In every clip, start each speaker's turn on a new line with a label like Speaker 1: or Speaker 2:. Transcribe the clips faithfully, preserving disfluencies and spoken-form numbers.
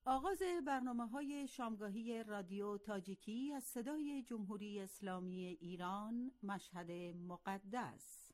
Speaker 1: آغاز برنامه‌های شامگاهی رادیو تاجیکی از صدای جمهوری اسلامی ایران، مشهد مقدس.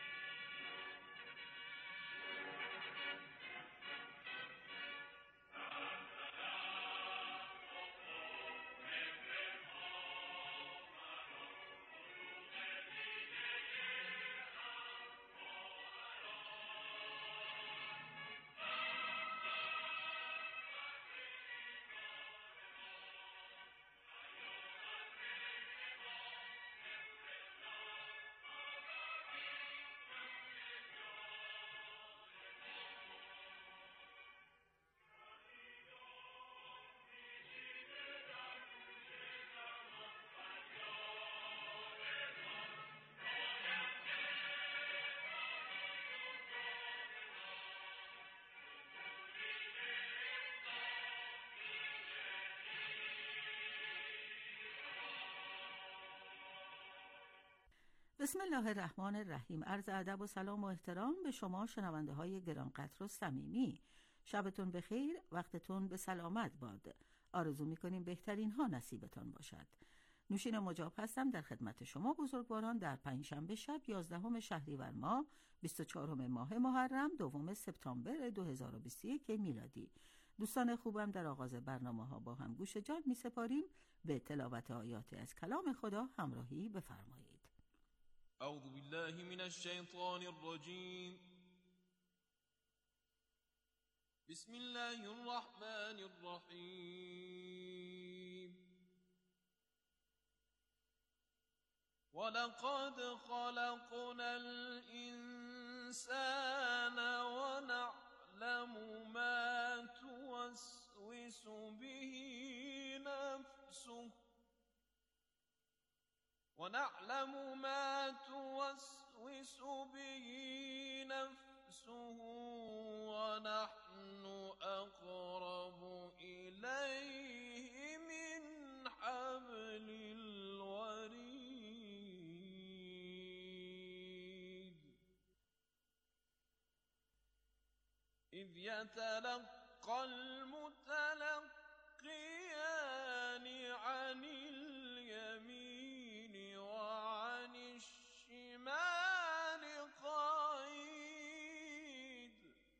Speaker 1: بسم الله الرحمن الرحیم. عرض ادب و سلام و احترام به شما شنونده های گرانقدر و صمیمی. شبتون بخیر، وقتتون به سلامت باد. آرزو میکنیم بهترین ها نصیبتان باشد. نوشین مجاب هستم در خدمت شما بزرگواران در پنجشنبه شب یازدهم شهریور ماه بیست و چهارم ماه محرم دوم سپتامبر دو هزار و بیست و یک میلادی. دوستان خوبم، در آغاز برنامه ها با هم گوش جان می سپاریم. به تلاوت آیات از کلام خدا همراهی بفرمایید.
Speaker 2: اعوذ بالله من الشیطان الرجیم. بسم الله الرحمن الرحیم. ولقد خلقنا الإنسان ونعلم ما توسوس به نفسه ونعلم ما توسوس به نفسه ونحن أقرب إليه من حبل الوريد إذ يتلقى المتلقيان عن اليمين وعن الشمال قعيد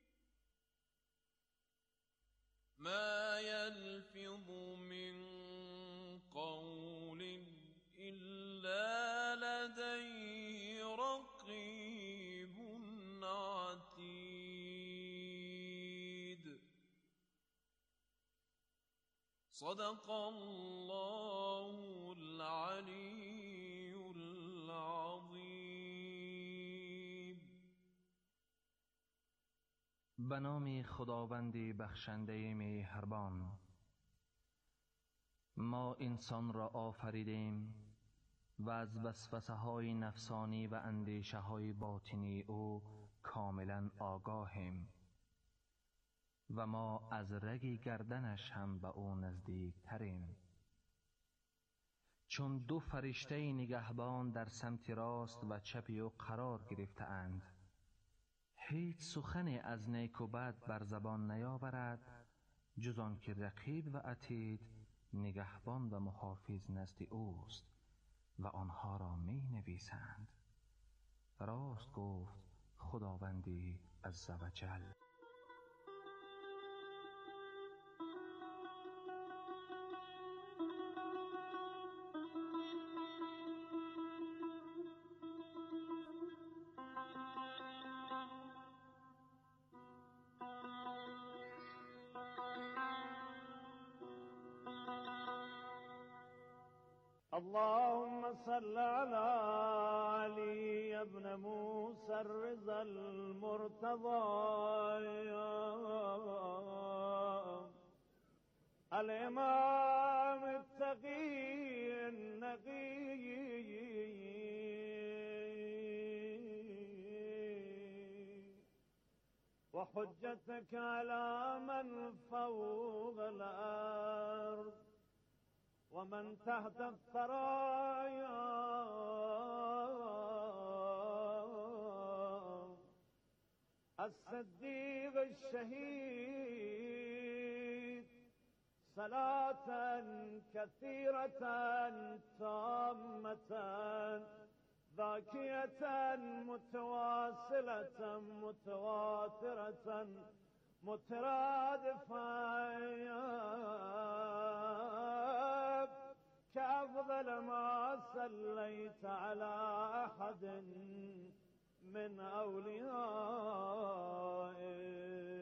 Speaker 2: ما يلفظ من قول إلا لديه رقيب عتيد. صدق الله العلی العظیم.
Speaker 3: به نام خداوند بخشنده مهربان. ما انسان را آفریدیم و از وسوسه های نفسانی و اندیشه های باطنی او کاملا آگاهیم و ما از رگ گردنش هم به او نزدیک تریم. چون دو فرشته نگهبان در سمت راست و چپ او قرار گرفته اند، هیچ سخنی از نیک و بد بر زبان نیاورد جز آن که رقیب و عتید نگهبان و محافظ نزد اوست و آنها را می نویسند. راست گفت خداوندی عزوجل.
Speaker 4: اللهم صل على علي ابن موسى الرضا المرتضى الإمام التقي النقي وحجتك على من فوق الأرض ومن تحت الثرايا الصديق الشهيد صلاة كثيرة تامة ذاكية متواصلة متواترة مترادفة كأفضل ما صليت على أحد من أوليائك.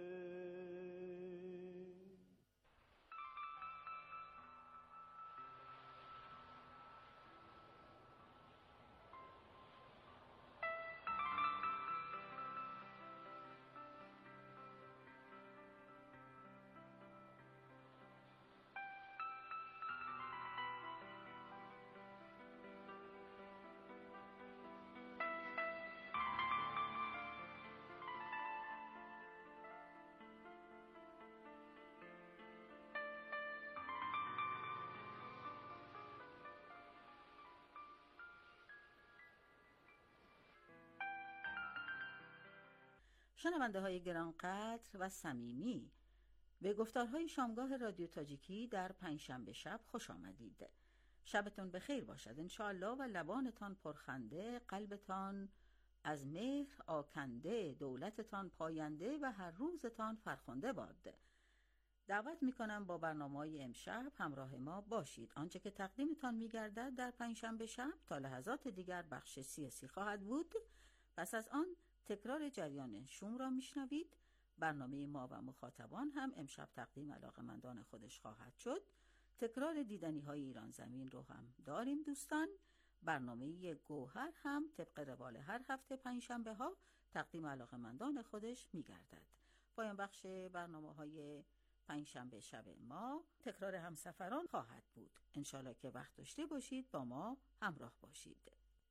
Speaker 1: شنونده های گرانقدر و صمیمی، به گفتارهای شامگاه رادیو تاجیکی در پنجشنبه شب خوش آمدید. شبتون بخیر باشد انشاءالله و لبانتان پرخنده، قلبتان از مهر آکنده، دولتتان پاینده و هر روزتان فرخنده باد. دعوت میکنم با برنامه‌های امشب همراه ما باشید. آنچه که تقدیمتان میگردد در پنجشنبه شب تا لحظات دیگر بخش سیاسی خواهد بود. پس از آن تکرار جریان شوم را میشنوید. برنامه ما و مخاطبان هم امشب تقدیم علاقه‌مندان خودش خواهد شد. تکرار دیدنی های ایران زمین رو هم داریم دوستان. برنامه گوهر هم طبق روال هر هفته پنجشنبه ها تقدیم علاقه‌مندان خودش میگردد. پایان بخش برنامه های پنجشنبه شب ما تکرار همسفران خواهد بود. انشالله که وقت داشته باشید با ما همراه باشید.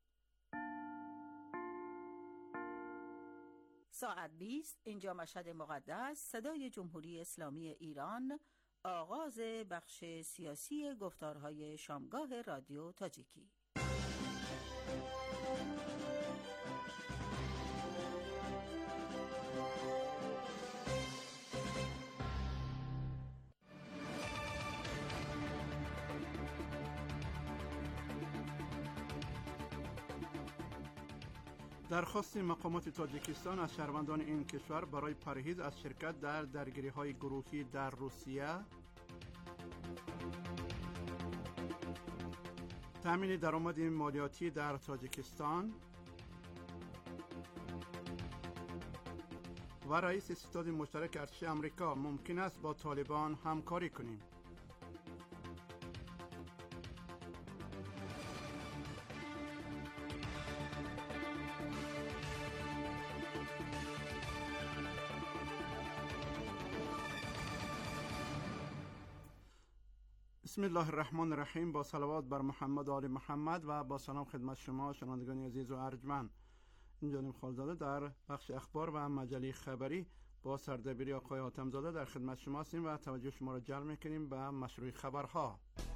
Speaker 1: ساعت بیست، اینجا مشهد مقدس، صدای جمهوری اسلامی ایران، آغاز بخش سیاسی گفتارهای شامگاه رادیو تاجیکی.
Speaker 5: درخواست مقامات تاجیکستان از شهروندان این کشور برای پرهیز از شرکت در درگیری‌های گروهی در روسیه، تامین درآمد مالیاتی در تاجیکستان و رئیس ستاد مشترک ارتش آمریکا ممکن است با طالبان همکاری کنیم. بسم الله الرحمن الرحیم. با صلوات بر محمد و آل محمد و با سلام خدمت شما شنوندگان عزیز و ارجمند. اینجا نیم خالزاده در بخش اخبار و مجله خبری با سردبیری آقای حاتم‌زاده در خدمت شما هستیم و توجه شما را جلب می‌کنیم به مشروع خبرها.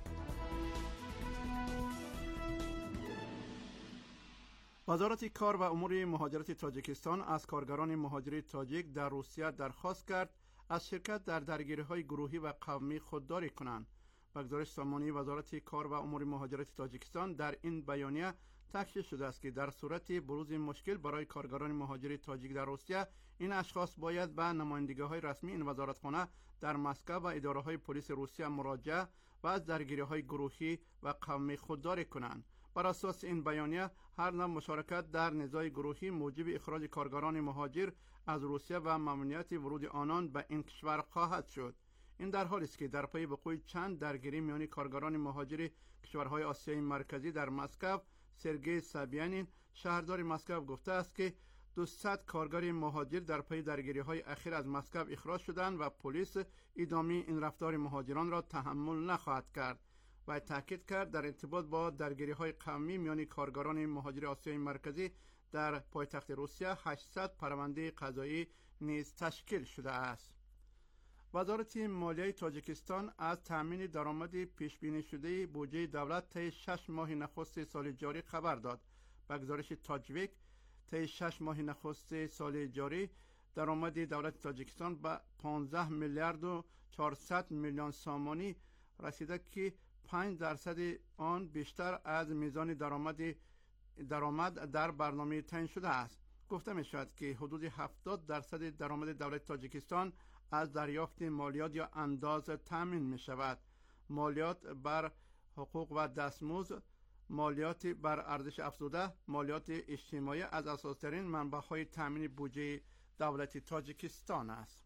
Speaker 5: وزارت کار و امور مهاجرت تاجیکستان از کارگران مهاجر تاجیک در روسیه درخواست کرد از شرکت در درگیری‌های گروهی و قومی خودداری کنند. به گزارش سامانه وزارت کار و امور مهاجرت تاجیکستان در این بیانیه تاکید شده است که در صورت بروز مشکل برای کارگران مهاجر تاجیک در روسیه، این اشخاص باید به نمایندگی‌های رسمی این وزارتخانه در مسکو و اداره‌های پلیس روسیه مراجعه و از درگیری‌های گروهی و قومی خودداری کنند. بر اساس این بیانیه، هر نوع مشارکت در نزاع گروهی موجب اخراج کارگران مهاجر از روسیه و ممنوعیت ورود آنان به این کشور خواهد شد. این در حالی است که در پی وقوع چند درگیری میان کارگران مهاجر کشورهای آسیای مرکزی در مسکو، سرگئی سابیانین شهردار مسکو گفته است که دویست کارگر مهاجر در پی درگیری‌های اخیر از مسکو اخراج شدند و پلیس ادامه این رفتار مهاجران را تحمل نخواهد کرد. و تاکید کرد در ارتباط با درگیری‌های قومی میان کارگران مهاجر آسیای مرکزی در پایتخت روسیه هشتصد پرونده قضایی نیز تشکیل شده است. وزارت مالیه تاجیکستان از تامین درآمد پیش بینی شده بودجه دولت طی شش ماه نخست سال جاری خبر داد. به گزارش تاجویک، طی شش ماه نخست سال جاری درآمد دولت تاجیکستان به پانزده میلیارد و چهارصد میلیون سامانی رسیده که پنج درصد آن بیشتر از میزان درآمد درآمد در برنامه تعیین شده است. گفته می شود که حدود هفتاد درصد درآمد دولت تاجیکستان از دریافت مالیات یا انداز تامین می شود. مالیات بر حقوق و دستمزد، مالیات بر ارزش افزوده، مالیات اجتماعی از اساس‌ترین منبع‌های تامین بودجه دولت تاجیکستان است.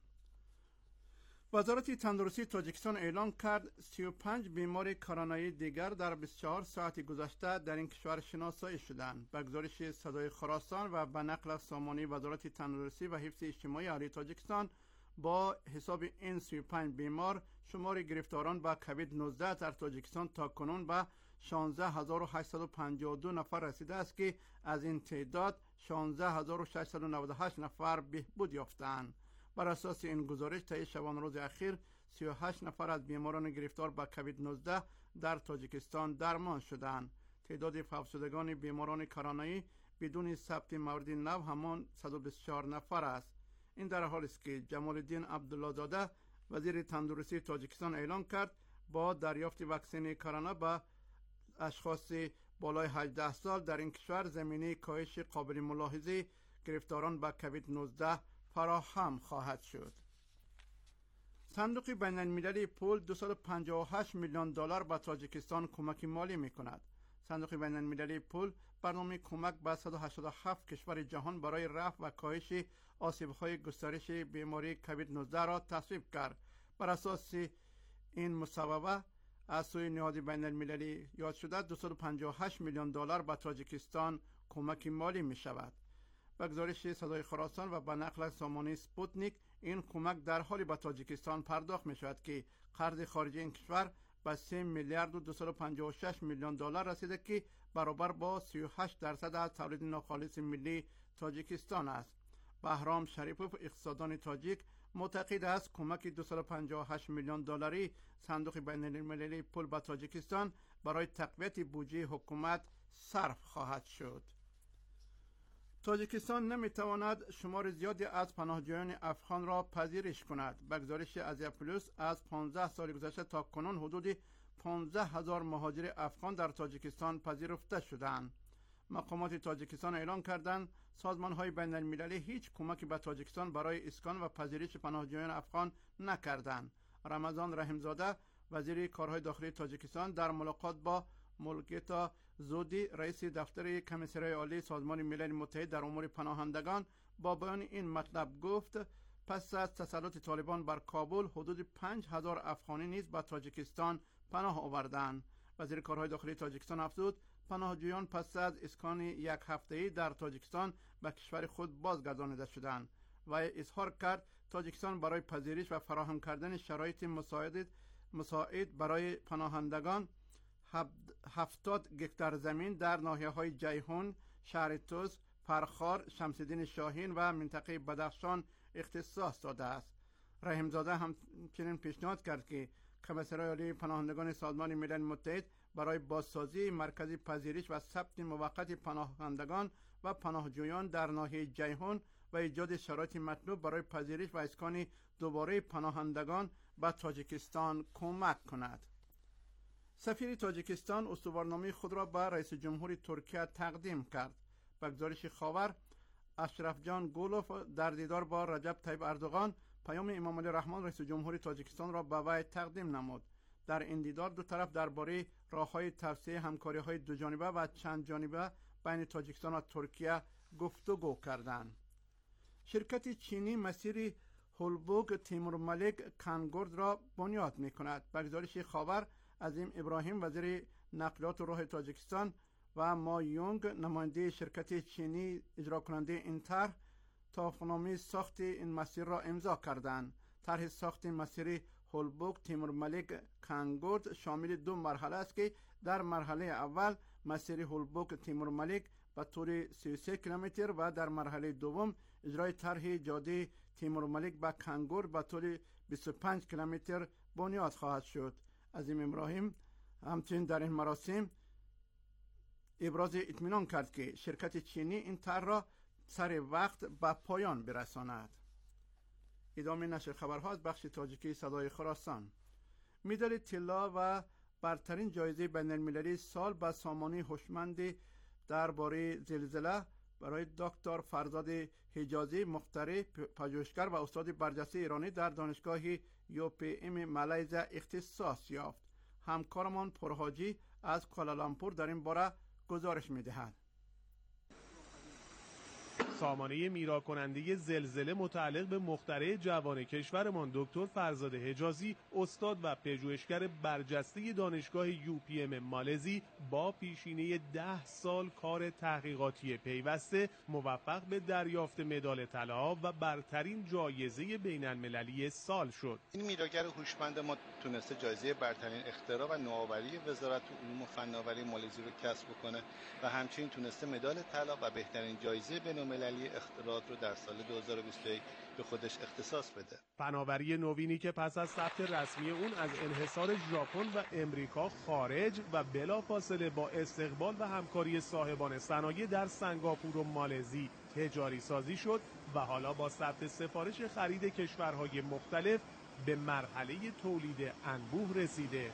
Speaker 5: وزارت تندرستی تاجیکستان اعلام کرد سی و پنج بیمار کرونایی دیگر در بیست و چهار ساعت گذشته در این کشور شناسایی شدند. به گزارش صدای خراسان و به نقل از سامانه وزارت تندرستی و حفظ اجتماعی اهلی تاجیکستان، با حساب این سی و پنج بیمار شمار گرفتاران به کوید نوزده در تاجیکستان تا کنون به شانزده هزار و هشتصد و پنجاه و دو نفر رسیده است که از این تعداد شانزده هزار و ششصد و نود و هشت نفر بهبود یافتند. بر اساس این گزارش طی شبانه روز اخیر سی و هشت نفر از بیماران گرفتار به کوید نوزده در تاجیکستان درمان شدند. تعداد فوت شدگان بیماران کرونایی بدون ثبت مورد نو همان صد و بیست و چهار نفر است. این در حالی است که جمال الدین عبدالله زاده وزیر تندرستی تاجیکستان اعلام کرد با دریافت واکسن کرونا به اشخاص بالای هجده سال در این کشور زمینه کاهش قابل ملاحظه گرفتاران به کوید نوزده فراهم خواهد شد. صندوق بین المللی پول دویست و پنجاه و هشت میلیون دلار به تاجیکستان کمک مالی می کند. صندوق بین المللی پول برنامه کمک به صد و هشتاد و هفت کشور جهان برای رفع و کاهش آسیب‌های گسترش بیماری کوید نوزده را تصویب کرد. بر اساس این مصوبه از سوی نهاد بین المللی یاد شده دویست و پنجاه و هشت میلیون دلار به تاجیکستان کمک مالی می شود. به گزارش صدای خراسان و به نقل از سامانه سپوتنیک، این کمک در حالی به تاجیکستان پرداخت می شود که قرض خارجی این کشور به سه میلیارد و دویست و پنجاه و شش میلیون دلار رسیده که برابر با سی و هشت درصد از تولید ناخالص ملی تاجیکستان است. بهرام شریفوف، اقتصاددان تاجیک، معتقد است کمک دویست و پنجاه و هشت میلیون دلاری صندوق بین المللی پول به تاجیکستان برای تقویت بودجه حکومت صرف خواهد شد. تاجیکستان نمیتواند شمار زیادی از پناهجویان افغان را پذیرش کند. به گزارش آسیا پلوس، از پانزده سال گذشته تا کنون حدود پانزده هزار مهاجر افغان در تاجیکستان پذیرفته شدند. مقامات تاجیکستان اعلام کردند سازمان‌های بین المللی هیچ کمکی به تاجیکستان برای اسکان و پذیرش پناهجویان افغان نکردند. رمضان رحیمزاده، وزیر کارهای داخلی تاجیکستان، در ملاقات با مولگتا زودی، رئیس دفتر کمیسریای عالی سازمان ملل متحد در امور پناهندگان، با بیان این مطلب گفت پس از تسلط طالبان بر کابل حدود پنج هزار افغانی نیز به تاجیکستان پناه آوردند. وزیر کارهای داخلی تاجیکستان افزود پناهجویان پس از اسکان یک هفته‌ای در تاجیکستان به کشور خود بازگردانیده شدند و اظهار کرد تاجیکستان برای پذیرش و فراهم کردن شرایط مساعد مساعد برای پناهندگان هفتاد گکتار زمین در ناحیه‌های جیهون، شهر توس، فرخار، شمس‌الدین شاهین و منطقه بدخشان اختصاص داده است. رحیمزاده همچنین پیشنهاد کرد که کمیسریای عالی پناهندگان سازمان ملل متحد برای بازسازی مرکز پذیرش و ثبت موقت پناهندگان و پناهجویان در ناحیه جیهون و ایجاد شرایط مطلوب برای پذیرش و اسکان دوباره پناهندگان به تاجیکستان کمک کند. سفیر تاجیکستان استوارنامه خود را به رئیس جمهور ترکیه تقدیم کرد. به گزارش خاور، اشرف جان گولوف در دیدار با رجب طیب اردوغان پیام امام علی رحمان رئیس جمهور تاجیکستان را به وی تقدیم نمود. در این دیدار دو طرف درباره راه‌های توسعه همکاری‌های دو جانبه و چند جانبه بین تاجیکستان و ترکیه گفتگو کردند. شرکت چینی مسیر هولبوگ تیمور ملک کانگورد را بنیاد می‌کند. به گزارش خاور، عظیم ابراهیم وزیر نقلیات و راه تاجیکستان و ما یونگ نماینده شرکت چینی اجرا کننده این طرح توافقنامه ساخت این مسیر را امضا کردند. طرح ساخت مسیر هولبوگ تیمور ملک کانگورد شامل دو مرحله است که در مرحله اول مسیر هولبوگ تیمور ملک به طول سی و سه کیلومتر و در مرحله دوم اجرای طرح جاده تیمور ملک به کانگورد به طول بیست و پنج کیلومتر بنیاد خواهد شد. عظیم ابراهیم همچنین در این مراسم ابراز اطمینان کرد که شرکت چینی این طرح را سر وقت به پایان برساند. ادامه نشر خبرها از بخش تاجیکی صدای خراسان. مدال طلا و برترین جایزه بین المللی سال به سامانه هوشمند درباره زلزله برای دکتر فرزاد حجازی مخترع پژوهشگر و استاد برجسته ایرانی در دانشگاه یو پی ام مالزی اختصاص یافت. همکارمان پرحاجی از کوالالامپور در این باره گزارش می‌دهد.
Speaker 6: سامانه میرا کننده زلزله متعلق به مخترع جوان کشورمان دکتر فرزاد حجازی استاد و پژوهشگر برجسته دانشگاه یو پی ام مالزی با پیشینه ده سال کار تحقیقاتی پیوسته موفق به دریافت مدال طلا و برترین جایزه بین المللی سال شد.
Speaker 7: این میراگر هوشمند ما تونسته جایزه برترین اختراع و نوآوری وزارت علوم و فناوری مالزی رو کسب کنه و همچنین تونسته مدال طلا و بهترین جایزه بین‌المللی اختراعات رو در سال دو هزار و بیست و یک به خودش اختصاص بده.
Speaker 6: فناوری نوینی که پس از ثبت رسمی اون از انحصار ژاپن و امریکا خارج و بلافاصله با استقبال و همکاری صاحبان صنایع در سنگاپور و مالزی تجاری سازی شد و حالا با ثبت سفارش خرید کشورهای مختلف به مرحله تولید انبوه رسیده.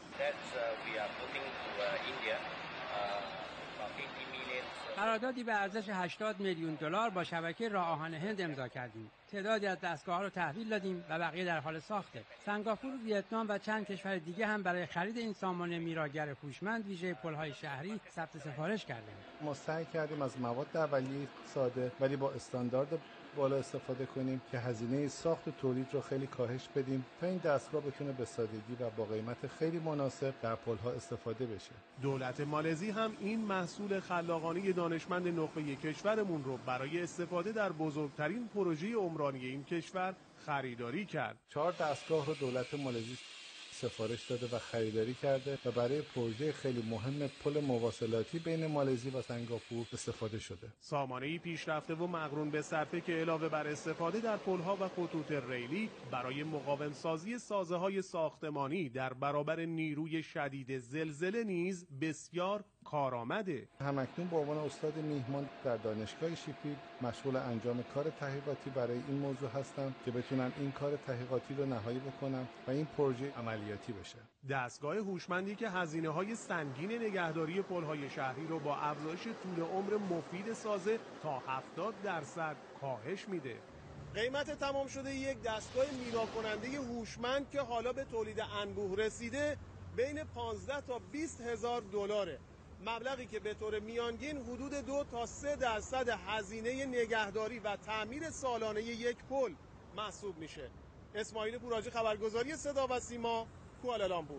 Speaker 8: قراردادی به ارزش هشتاد میلیون دلار با شبکه راه آهن هند امضا کردیم. تعدادی از دستگاه‌ها رو تحویل دادیم و بقیه در حال ساخته. سنگاپور، ویتنام و چند کشور دیگه هم برای خرید این سامانه میراگر هوشمند ویژه پل‌های شهری ثبت سفارش کردیم.
Speaker 7: ما سعی کردیم از مواد اولیه ساده ولی با استاندارد بالا استفاده کنیم که هزینه ساخت و تولید رو خیلی کاهش بدیم تا این دستگاه بتونه به سادگی و با قیمت خیلی مناسب در پل‌ها استفاده بشه.
Speaker 6: دولت مالزی هم این محصول خلاقانه دانشمند نخبه کشورمون رو برای استفاده در بزرگترین پروژه عمرانی این کشور خریداری کرد.
Speaker 7: چهار دستگاه رو دولت مالزی سفارش داده و خریداری کرده و برای پروژه خیلی مهم پل مواصلاتی بین مالزی و سنگاپور استفاده شده.
Speaker 6: سامانه‌ای پیشرفته و مقرون به صرفه که علاوه بر استفاده در پل‌ها و خطوط ریلی برای مقاوم سازی سازه‌های ساختمانی در برابر نیروی شدید زلزله نیز بسیار کارآمده.
Speaker 7: همکنون به عنوان استاد میهمان در دانشگاه شیفیلد مشغول انجام کار تحقیقاتی برای این موضوع هستم که بتونم این کار تحقیقاتی رو نهایی بکنم و این پروژه عملیاتی بشه.
Speaker 6: دستگاه هوشمندی که هزینه‌های سنگین نگهداری پل‌های شهری رو با افزایش طول عمر مفید سازه تا هفتاد درصد کاهش میده. قیمت تمام شده یک دستگاه میرا کننده هوشمند که حالا به تولید انبوه رسیده بین پانزده تا بیست هزار دلاره. مبلغی که به طور میانگین حدود دو تا سه درصد هزینه نگهداری و تعمیر سالانه یک پل محسوب میشه. اسماعیل پوراجی، خبرگزاری صدا و سیما، کوالالامپور.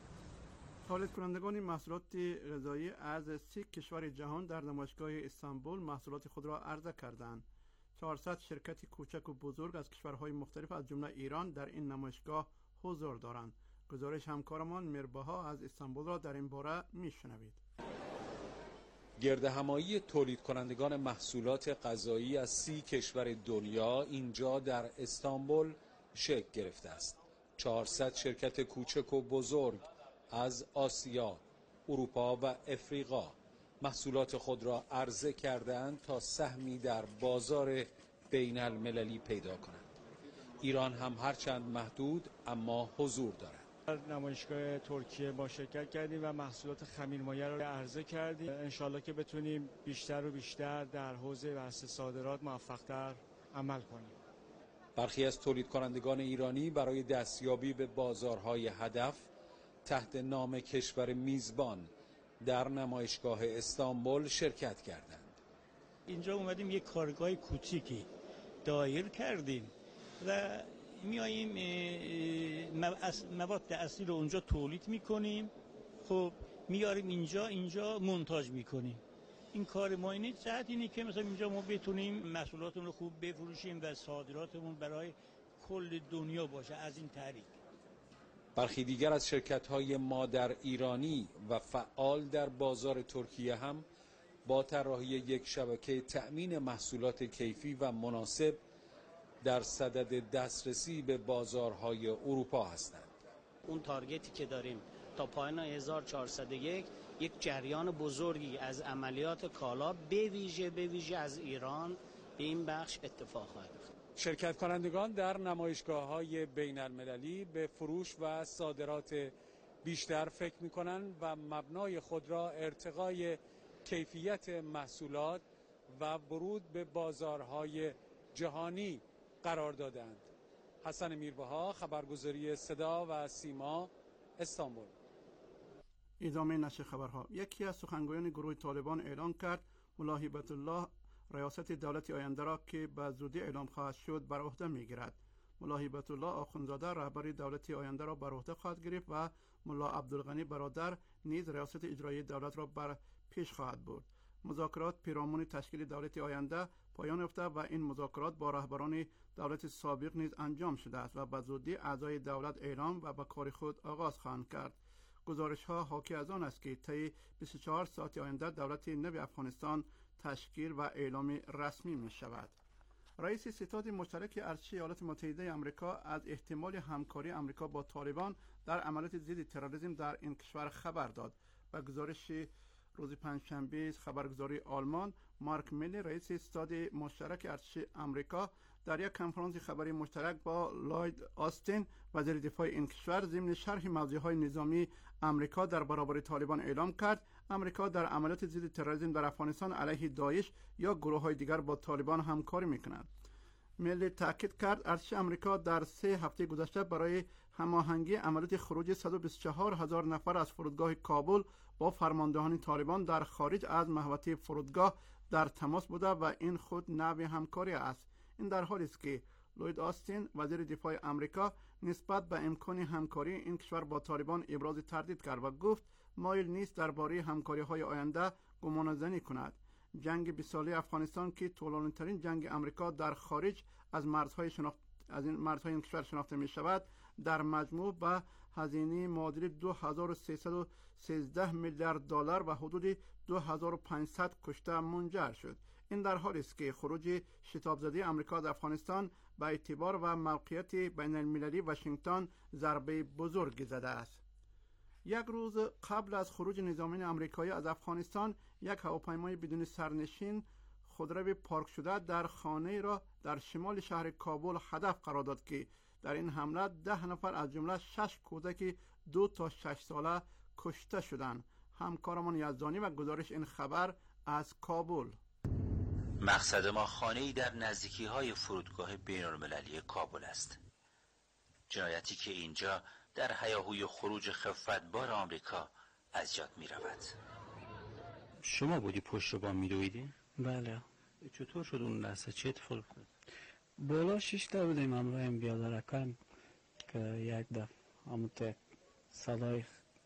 Speaker 5: تولید کنندگان محصولات غذایی از سی کشور جهان در نمایشگاه استانبول محصولات خود را عرضه کردند. چهارصد شرکت کوچک و بزرگ از کشورهای مختلف از جمله ایران در این نمایشگاه حضور دارند. گزارش همکارمان میرباها از استانبول را در این باره میشنوید.
Speaker 9: گردهمایی تولید کنندگان محصولات غذایی از سی کشور دنیا اینجا در استانبول شکل گرفته است. چهارصد شرکت کوچک و بزرگ از آسیا، اروپا و افریقا محصولات خود را عرضه کردند تا سهمی در بازار بین المللی پیدا کنند. ایران هم هرچند محدود اما حضور دارد.
Speaker 10: در نمایشگاه ترکیه با شرکت کردیم و محصولات خمیرمایه را عرضه کردیم. انشالله که بتونیم بیشتر و بیشتر در حوزه بحث صادرات موفق‌تر عمل کنیم.
Speaker 9: برخی از تولید کنندگان ایرانی برای دستیابی به بازارهای هدف تحت نام کشور میزبان در نمایشگاه استانبول شرکت کردند.
Speaker 11: اینجا اومدیم یک کارگاه کوچیکی دایر کردیم و میاییم مواد اصلی رو اونجا تولید میکنیم، خب میاریم اینجا اینجا مونتاژ میکنیم. این کار ما اینه، جهت اینه که مثلا اینجا ما بتونیم محصولاتمون رو خوب بفروشیم و صادراتمون برای کل دنیا باشه. از این طریق
Speaker 9: برخی دیگر از شرکت‌های مادر ایرانی و فعال در بازار ترکیه هم با طراحی یک شبکه تأمین محصولات کیفی و مناسب در صدد دسترسی به بازارهای اروپا هستند.
Speaker 12: اون تارگتی که داریم تا پایان هزار و چهارصد و یک یک جریان بزرگی از عملیات کالا به ویژه به ویژه از ایران به این بخش اتفاق خواهد افتاد.
Speaker 9: شرکت کنندگان در نمایشگاه‌های بین‌المللی به فروش و صادرات بیشتر فکر می‌کنند و مبنای خود را ارتقای کیفیت محصولات و ورود به بازارهای جهانی قرار دادند. حسن میربها، خبرگزاری صدا و سیما، استانبول.
Speaker 5: ادامه نشر خبرها. یکی از سخنگویان گروه طالبان اعلام کرد ملا هیبت الله ریاست دولت آینده را که به زودی اعلام خواهد شد بر عهده میگیرد. ملا هیبت الله آخوندزاده رهبر دولت آینده را بر عهده خواهد گرفت و ملا عبدالغنی برادر نیز ریاست اجرایی دولت را بر پیش خواهد برد. مذاکرات پیرامون تشکیل دولت آینده پایان یافته و این مذاکرات با رهبران دولت سابق نیز انجام شده است و به زودی اعضای دولت اعلام و به کار خود آغاز خواهند کرد. گزارش ها حاکی از آن است که طی بیست و چهار ساعت آینده دولت نو افغانستان تشکیل و اعلام رسمی می شود. رئیس ستاد مشترک ارتش ایالات متحده آمریکا از احتمال همکاری آمریکا با طالبان در عملیات ضد تروریسم در این کشور خبر داد. به گزارش روز پنجشنبه خبرگزاری آلمان، مارک میلی رئیس ستاد مشترک ارتش آمریکا در یک کنفرانس خبری مشترک با لوید آستین وزیر دفاع این کشور ضمن شرح موضوعات نظامی آمریکا در برابر طالبان اعلام کرد آمریکا در عملیات ضد تروریسم در افغانستان علیه داعش یا گروه‌های دیگر با طالبان همکاری می‌کند. میلی تاکید کرد ارتش آمریکا در سه هفته گذشته برای هماهنگی عملیات خروج صد و بیست و چهار هزار نفر از فرودگاه کابل با فرماندهان طالبان در خارج از محوطه فرودگاه در تماس بوده و این خود نوع همکاری است. این در حالی است که لوید آستین وزیر دفاع آمریکا نسبت به امکان همکاری این کشور با طالبان ابراز تردید کرد و گفت مایل نیست درباره همکاری‌های آینده گمانه‌زنی کند. جنگ بیست ساله افغانستان که طولانی‌ترین جنگ آمریکا در خارج از مرزهای شناخت از این مرزهای این کشور شناخته می شود در مجموع به هزینه معادل دو هزار و سیصد و سیزده میلیارد دلار و حدود دو هزار و پانصد کشته منجر شد. این در حالی است که خروج شتاب زده آمریکا از افغانستان به اعتبار و موقعیت بین المللی واشنگتن ضربه بزرگی زده است. یک روز قبل از خروج نظامیان آمریکایی از افغانستان، یک هواپیمای بدون سرنشین خودرو پارک شده در خانه را در شمال شهر کابل هدف قرار داد که در این حمله ده نفر از جمله شش کودک دو تا شش ساله کشته شدند. همکارمان یزدانی و گزارش این خبر از کابل.
Speaker 13: مقصد ما خانه‌ای در نزدیکی‌های فرودگاه بین‌المللی کابل است. جنایتی که اینجا در هیاهوی خروج خفتبار آمریکا از یاد می رود.
Speaker 14: شما بودی پشت بام می دویدی؟
Speaker 15: بله.
Speaker 14: چطور شد اون لحظه؟ چه اتفاق افتاد؟
Speaker 15: بالا شش تا بودیم همراه این بیادرکان که یک دفعه همونطور صدای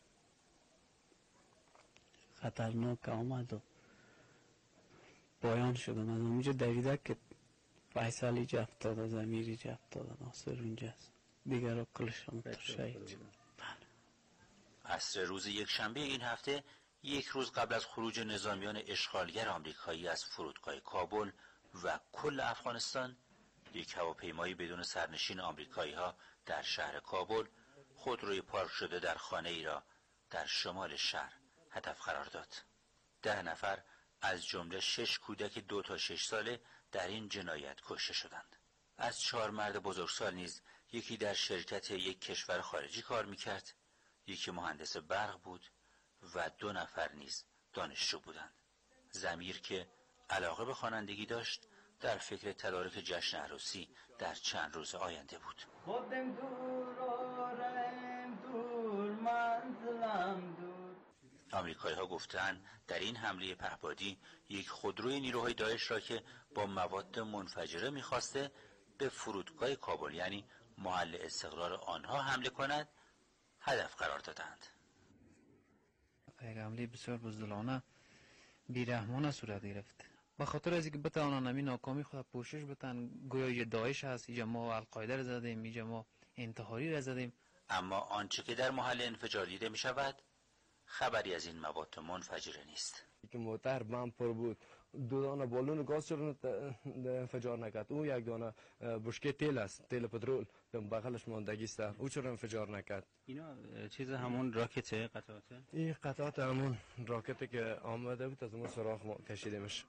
Speaker 15: خطرناک آمد و پایان شدن. از اونجا دویده که فیصل ایجا افتاد و زمیر ایجا افتاد. ناصر اونجا است. دیگر رو کلش همونطور شهید.
Speaker 13: عصر روز یک شنبه این هفته، یک روز قبل از خروج نظامیان اشغالگر آمریکایی از فرودگاه کابل و کل افغانستان، یک هواپیمای بدون سرنشین آمریکایی ها در شهر کابل خودروی پارک شده در خانه ای را در شمال شهر هدف قرار داد. ده نفر از جمله شش کودک دو تا شش ساله در این جنایت کشته شدند. از چهار مرد بزرگسال نیز یکی در شرکت یک کشور خارجی کار میکرد، یکی مهندس برق بود و دو نفر نیز دانشجو بودند. ضمیر که علاقه به خوانندگی داشت در فکر تدارک جشن عروسی در چند روز آینده بود.
Speaker 16: خودم دور آرم دور منزلم دور.
Speaker 13: آمریکایی ها گفتند در این حمله پهپادی یک خودروی نیروهای داعش را که با مواد منفجره میخواسته به فرودگاه کابل یعنی محل استقرار آنها حمله کند هدف قرار دادند.
Speaker 17: یک حمله بسیار بزدلانه بیرحمانه صورت گرفت. به خاطر از اینکه بتوانند همین ناکامی خود پوشش بدن، گویا یه داعش هست، اینجا ما القاعده را زدیم، اینجا ما انتحاری را زدیم.
Speaker 13: اما آنچه که در محل انفجار دیده می شود خبری از این مواد منفجره نیست.
Speaker 18: که موتر بم پر بود، دو دانه بالون گاز چرا انفجار نکرد؟ او یک دانه بشکه تیل است، تیل پترول در بغلش ماندگی است، او چرا انفجار نکرد؟
Speaker 14: اینا چیز همون راکته قطعاته؟
Speaker 18: این قطعات همون راکته که آمده بود از اون سراخ ما کشیدیمش.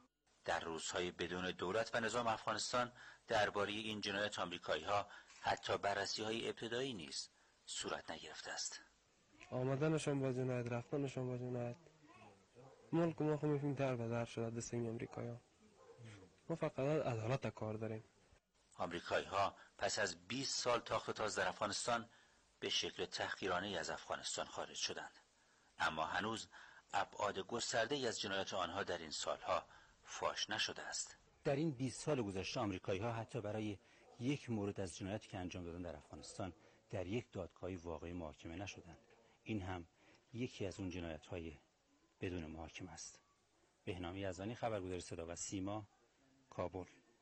Speaker 13: در روزهای بدون دولت و نظام افغانستان درباره این جنایت آمریکایی‌ها حتی بررسی‌های ابتدایی نیز صورت نگرفته است.
Speaker 18: آمدنشان با جنایت، رفتنشان با جنایت، ملک ما خو میفهمیم در بدر شده دست این امریکایی‌ها. ما فقط عدالت کار داریم.
Speaker 13: آمریکایی‌ها پس از بیست سال تاخت و تاز در افغانستان به شکل تحقیرانه‌ای از افغانستان خارج شدند، اما هنوز ابعاد گسترده‌ای از جنایات آنها در این سالها فاش نشده است.
Speaker 14: در این بیست سال گذشته آمریکایی‌ها حتی برای یک مورد از جنایاتی که انجام دادن در افغانستان در یک دادگاه واقعی محاکمه نشدند. این هم یکی از اون جنایت‌های بدون محاکمه است. بهنام یزدانی، خبرگزاری صدا و سیما، کابل.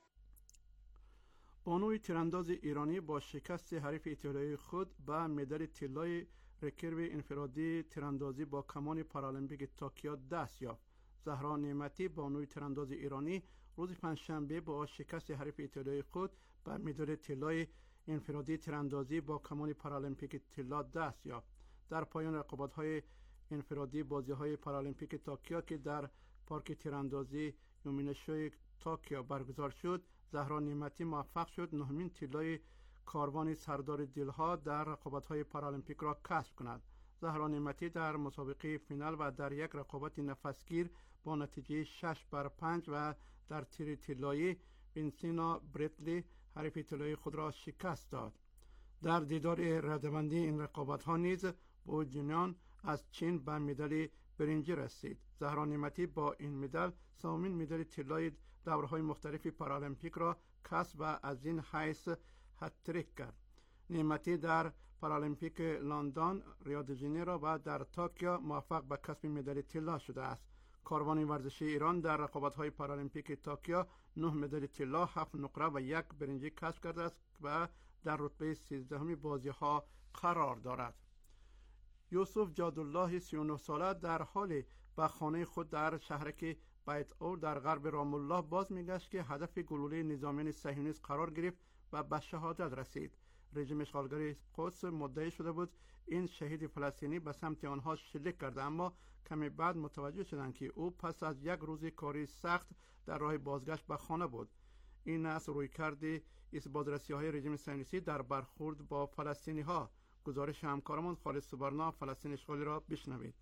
Speaker 5: بانوی تیرانداز ایرانی با شکست حریف ایتالیایی خود به مدال طلای رکرو انفرادی تیراندازی با کمان پارالمپیک توکیو دست یافت. زهرا نعمتی، بانوی تیرانداز ایرانی، روز پنجشنبه با شکست حریف ایتالیایی خود به مدال طلای انفرادی تیراندازی با کمان پارالمپیک طلا دست یافت. در پایان رقابت‌های انفرادی بازی‌های پارالمپیک توکیو که در پارک تیراندازی یومینشوی توکیو برگزار شد، زهرا نعمتی موفق شد نهمین طلای کاروان سردار دلها در رقابت‌های پارالمپیک را کسب کند. زهرا نعمتی در مسابقه فینال و در یک رقابت نفسگیر با نتیجه شش بر پنج و در تیر طلایی وینسینا بریتلی حریف طلایی خود را شکست داد. در دیدار ردبندی این رقابت‌ها نیز بوجینیان از چین به مدال برنجی رسید. زهرا نعمتی با این مدال سومین مدال طلای دوره‌های مختلف پارالمپیک را کسب و از این حیث هتریک کرد. نعمتی در پارالمپیک لندن، ریو دی ژانیرو و در توکیو موفق به کسب مدال طلا شده است. کاروان ورزشی ایران در رقابت‌های پارالمپیک توکیو نه مدال طلا، هفت نقره و یک برنجی کسب کرده است و در رتبه سیزدهمی بازی‌ها قرار دارد. یوسف جادالله سی و نه ساله در حال به خانه خود در شهرک بیت اور در غرب رام الله باز میگشت که هدف گلوله نظامیان صهیونیست قرار گرفت و به شهادت رسید. رژیم اشغالگری قدس مدعی شده بود این شهید فلسطینی به سمت آنها شلیک کرده، اما کمی بعد متوجه شدند که او پس از یک روز کاری سخت در راه بازگشت به خانه بود. این است رویکرد اس بازرسی‌های رژیم صهیونیستی در برخورد با فلسطینی‌ها. گزارش همکارمان خالد سوبرنا فلسطین اشغالی را بشنوید.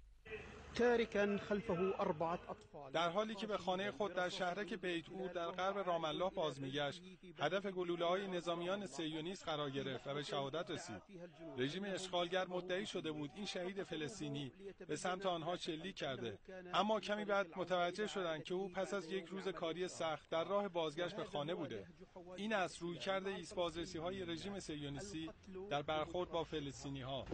Speaker 19: تاركا خلفه اربعه اطفال.
Speaker 6: در حالی که به خانه خود در شهرک بیت اور در غرب رام الله باز میگشت، هدف گلوله‌های نظامیان صهیونیست قرار گرفت و به شهادت رسید. رژیم اشغالگر مدعی شده بود این شهید فلسطینی به سمت آنها شلیک کرده، اما کمی بعد متوجه شدند که او پس از یک روز کاری سخت در راه بازگشت به خانه بوده. این است رویکرد ایست بازرسی‌های رژیم صهیونیستی در برخورد با فلسطینی‌ها.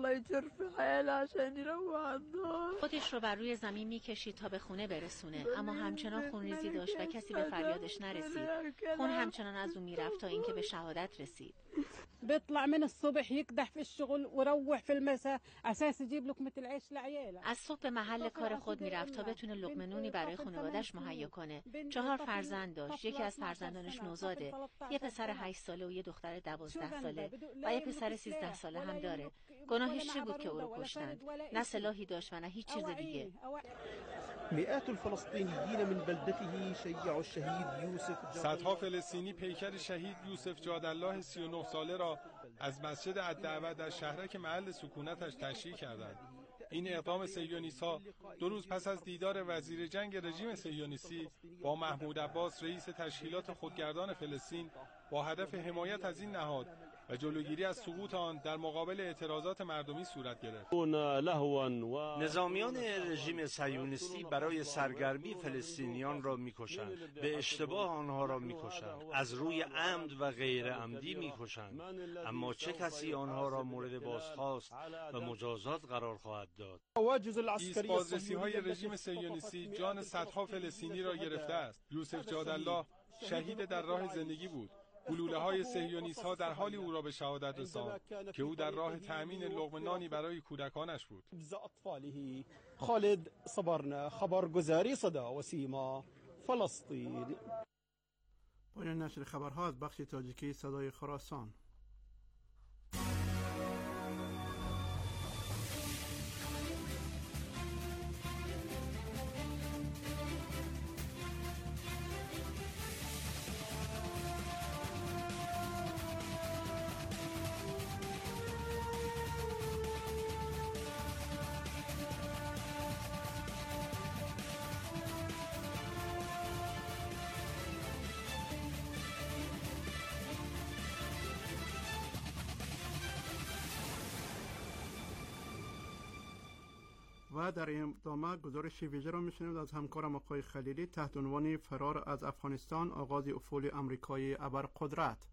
Speaker 20: خودش رو بر روی زمین میکشید تا به خونه برسونه، اما همچنان خونریزی داشت و کسی به فریادش نرسید. خون همچنان از او میرفت تا اینکه به شهادت رسید.
Speaker 21: بيطلع من الصبح يقدح في الشغل وروح في المساء اساس يجيب لقمه العيش لعياله.
Speaker 20: از صبح به محل کار خود میرفت تا بتونه لقمه نونی برای خانواده‌اش مهیا کنه. چهار فرزند داشت. یکی از فرزندانش نوزاده، یه پسر هشت ساله و یه دختر دوازده ساله و یه پسر سیزده ساله هم داره. گناهش چی بود که او رو کشتند؟ نه سلاحی داشت و نه هیچ چیز دیگه.
Speaker 19: مئات الفلسطینیین من بلدته شیعوا الشهید یوسف.
Speaker 6: صدها فلسطینی پیکر شهید یوسف جادالله سی و نه ساله را از مسجد الدعوه در شهرک محل سکونتش تشییع کردند. این اقدام صهیونیست‌ها دو روز پس از دیدار وزیر جنگ رژیم صهیونیستی با محمود عباس رئیس تشکیلات خودگردان فلسطین با هدف حمایت از این نهاد و جلوگیری از سقوط آن در مقابل اعتراضات مردمی صورت گرفت.
Speaker 22: نظامیان رژیم صهیونیستی برای سرگرمی فلسطینیان را می‌کشند، به اشتباه آنها را می‌کشند، از روی عمد و غیر عمدی می‌کشند، اما چه کسی آنها را مورد بازخواست و مجازات قرار خواهد داد؟
Speaker 6: ایست بازرسی‌های رژیم صهیونیستی جان صدها فلسطینی را گرفته است. یوسف جادالله شهید در راه زندگی بود. گلوله‌های صهیونیست‌ها در حالی او را به شهادت رساند که او در راه تأمین لقمه نانی برای کودکانش بود.
Speaker 19: خالد صبرنا، خبرگزاری صدا و سیما، فلسطین.
Speaker 5: پایان نشر خبرها از بخش تاجیکی صدای خراسان. و در این ادامه گزارش ویژه را میشنوید از همکارم آقای خلیلی تحت عنوان فرار از افغانستان، آغاز افول امریکای ابرقدرت.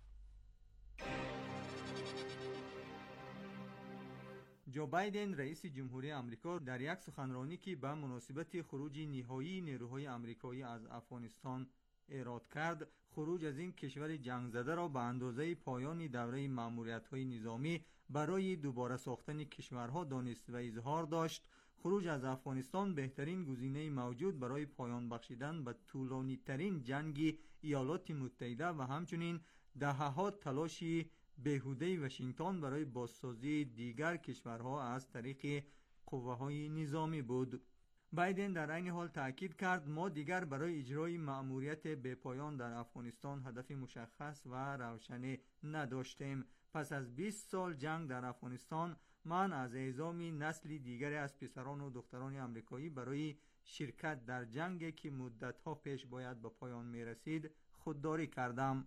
Speaker 2: جو بایدن رئیس جمهوری آمریکا در یک سخنرانی که به مناسبت خروج نهایی نیروهای آمریکایی از افغانستان اعراد کرد، خروج از این کشور جنگ زده را به اندازه پایان دوره مأموریت‌های نظامی برای دوباره ساختن کشورها دانست و اظهار داشت خروج از افغانستان بهترین گزینه موجود برای پایان بخشیدن به طولانی ترین جنگ ایالات متحده و همچنین دهه‌ها تلاشی بیهوده واشنگتن برای بازسازی دیگر کشورها از طریق قوه‌های نظامی بود. بایدن در این حال تأکید کرد ما دیگر برای اجرای مأموریت بپایان در افغانستان هدف مشخص و روشنی نداشتیم. پس از بیست سال جنگ در افغانستان من از اعزام نسلی دیگری از پسران و دختران آمریکایی برای شرکت در جنگی که مدت‌ها پیش باید به پایان می‌رسید خودداری کردم.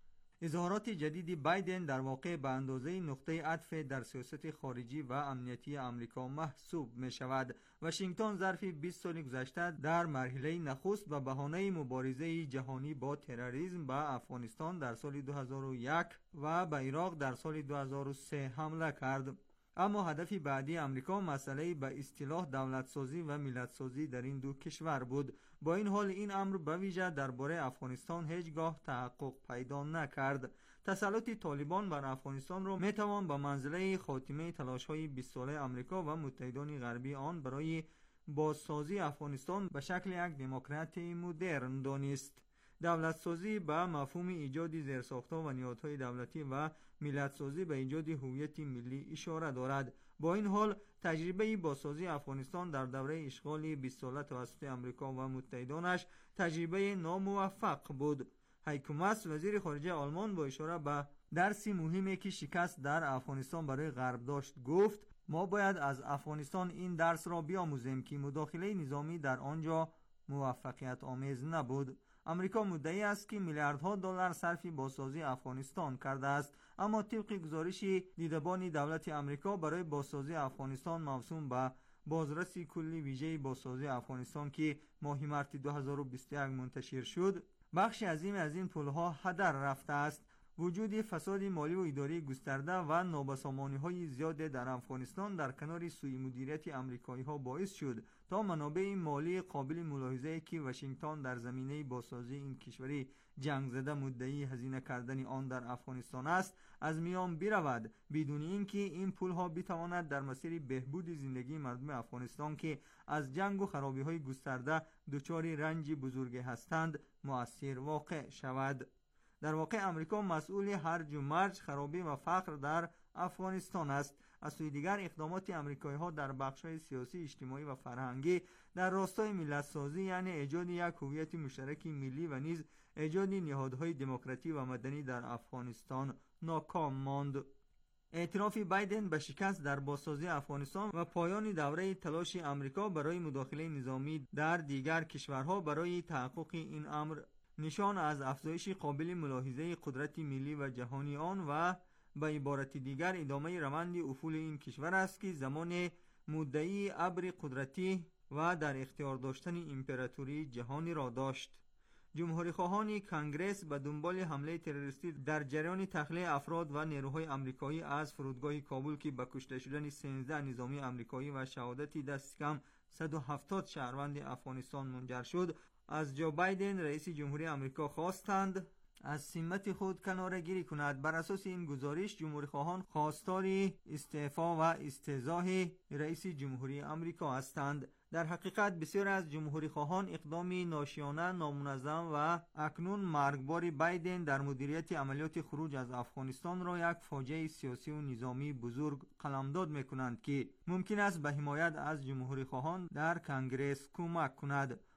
Speaker 2: اظهارات جدید بایدن در واقع به اندازه نقطه عطف در سیاست خارجی و امنیتی آمریکا محسوب می شود. واشنگتن ظرف بیست سال گذشته در مرحله نخست به بهانه مبارزه جهانی با تروریسم به افغانستان در سال دو هزار و یک و به عراق در سال دو هزار و سه حمله کرد. اما هدف بعدی آمریکا مسئله به اصطلاح دولتسازی و ملتسازی در این دو کشور بود. با این حال این امر به ویژه درباره افغانستان هیچگاه تحقق پیدا نکرد. تسلط طالبان بر افغانستان را میتوان به منزله خاتمه تلاش‌های بیست ساله آمریکا و متحدان غربی آن برای بازسازی افغانستان به شکل یک دموکراسی مدرن دانست. دولتسازی به مفهوم ایجاد زیرساخت‌ها و نهادهای دولتی و ملت‌سازی به ایجاد هویت ملی اشاره دارد. با این حال تجربه بازسازی افغانستان در دوره اشغال بیست ساله توسط آمریکا و متحدانش تجربه ناموفق بود. هایکو ماس وزیر خارجه آلمان با اشاره به درسی مهمی که شکست در افغانستان برای غرب داشت گفت ما باید از افغانستان این درس را بیاموزیم که مداخله نظامی در آنجا موفقیت آمیز نبود. آمریکا مدعی است که میلیاردها دلار صرف بازسازی افغانستان کرده است، اما طبق گزارش دیدبان دولت آمریکا برای بازسازی افغانستان موسوم به بازرسی کلی ویژه بازسازی افغانستان که ماه مارس دو هزار و بیست و یک منتشر شد، بخش عظیم از این پولها هدر رفته است. وجود فساد مالی و اداری گسترده و نابسامانی‌های زیاد در افغانستان در کنار سوء مدیریت آمریکایی‌ها باعث شد تا منابع مالی قابل ملاحظه‌ای که واشنگتن در زمینه بازسازی این کشور جنگ زده مدعی هزینه کردن آن در افغانستان است از میان برود، بدون اینکه این پول‌ها بتواند در مسیر بهبود زندگی مردم افغانستان که از جنگ و خرابی‌های گسترده دچار رنج بزرگی هستند مؤثر واقع شود. در واقع امریکا مسئول هرج و مرج، خرابی و فقر در افغانستان است. از سوی دیگر اقدامات آمریکایی‌ها در بخش‌های سیاسی، اجتماعی و فرهنگی در راستای ملت‌سازی یعنی ایجاد یک هویت مشترک ملی و نیز ایجاد نهادهای دموکراتی و مدنی در افغانستان ناکام ماند. اعتراف بایدن به شکست در بازسازی افغانستان و پایان دوره تلاش آمریکا برای مداخله نظامی در دیگر کشورها برای تحقق این امر نشان از افزایش قابل ملاحظه قدرت ملی و جهانی آن و به عبارت دیگر ادامه روند افول این کشور است که زمان مدعی ابر قدرتی و در اختیار داشتن امپراتوری جهانی را داشت. جمهوری خواهان کنگرس به دنبال حمله تروریستی در جریان تخلیه افراد و نیروهای آمریکایی از فرودگاه کابل که به کشته شدن سیزده نظامی آمریکایی و شهادت دست کم صد و هفتاد شهروند افغانستان منجر شد، از جو بایدن رئیس جمهوری آمریکا خواستند از سمت خود کناره‌گیری کند. بر اساس این گزارش جمهوری خواهان خواستار استعفا و استیضاح رئیس جمهوری آمریکا هستند. در حقیقت بسیار از جمهوری خواهان اقدام ناشیانه، نامنظم و اکنون مرگبار بایدن در مدیریت عملیات خروج از افغانستان را یک فاجعه سیاسی و نظامی بزرگ قلمداد می‌کنند که ممکن است به حمایت از جمهوری خواهان در کنگرس کمک کند.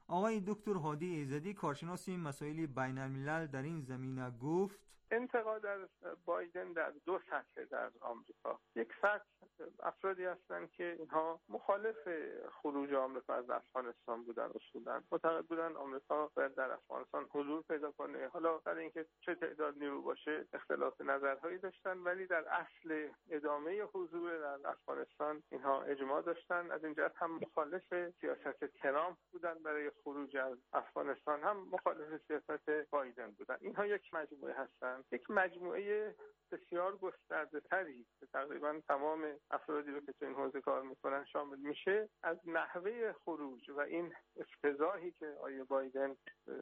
Speaker 2: آقای دکتر هادی ایزدی کارشناس مسائل بین الملل در این زمینه گفت
Speaker 3: انتقاد از بایدن در دو سطح در آمریکا. یک سطح افرادی هستند که اینها مخالف خروج آمریکا از افغانستان بودن، اصولا معتقد بودن آمریکا باید در افغانستان حضور پیدا کنه. حالا برای اینکه چه تعداد نیرو باشه اختلاف نظرهایی داشتن، ولی در اصل ادامه حضور در افغانستان اینها اجماع داشتن. از این جهت هم مخالف سیاست ترامپ بودن برای خروج از افغانستان، هم مخالف سیاست بایدن بودن. اینها یک مجموعه هستند. یک مجموعه بسیار گسترده تری که تقریبا تمام افرادی رو که تو این حوزه کار میکنن شامل میشه، از نحوه خروج و این افتضاحی که آیه بایدن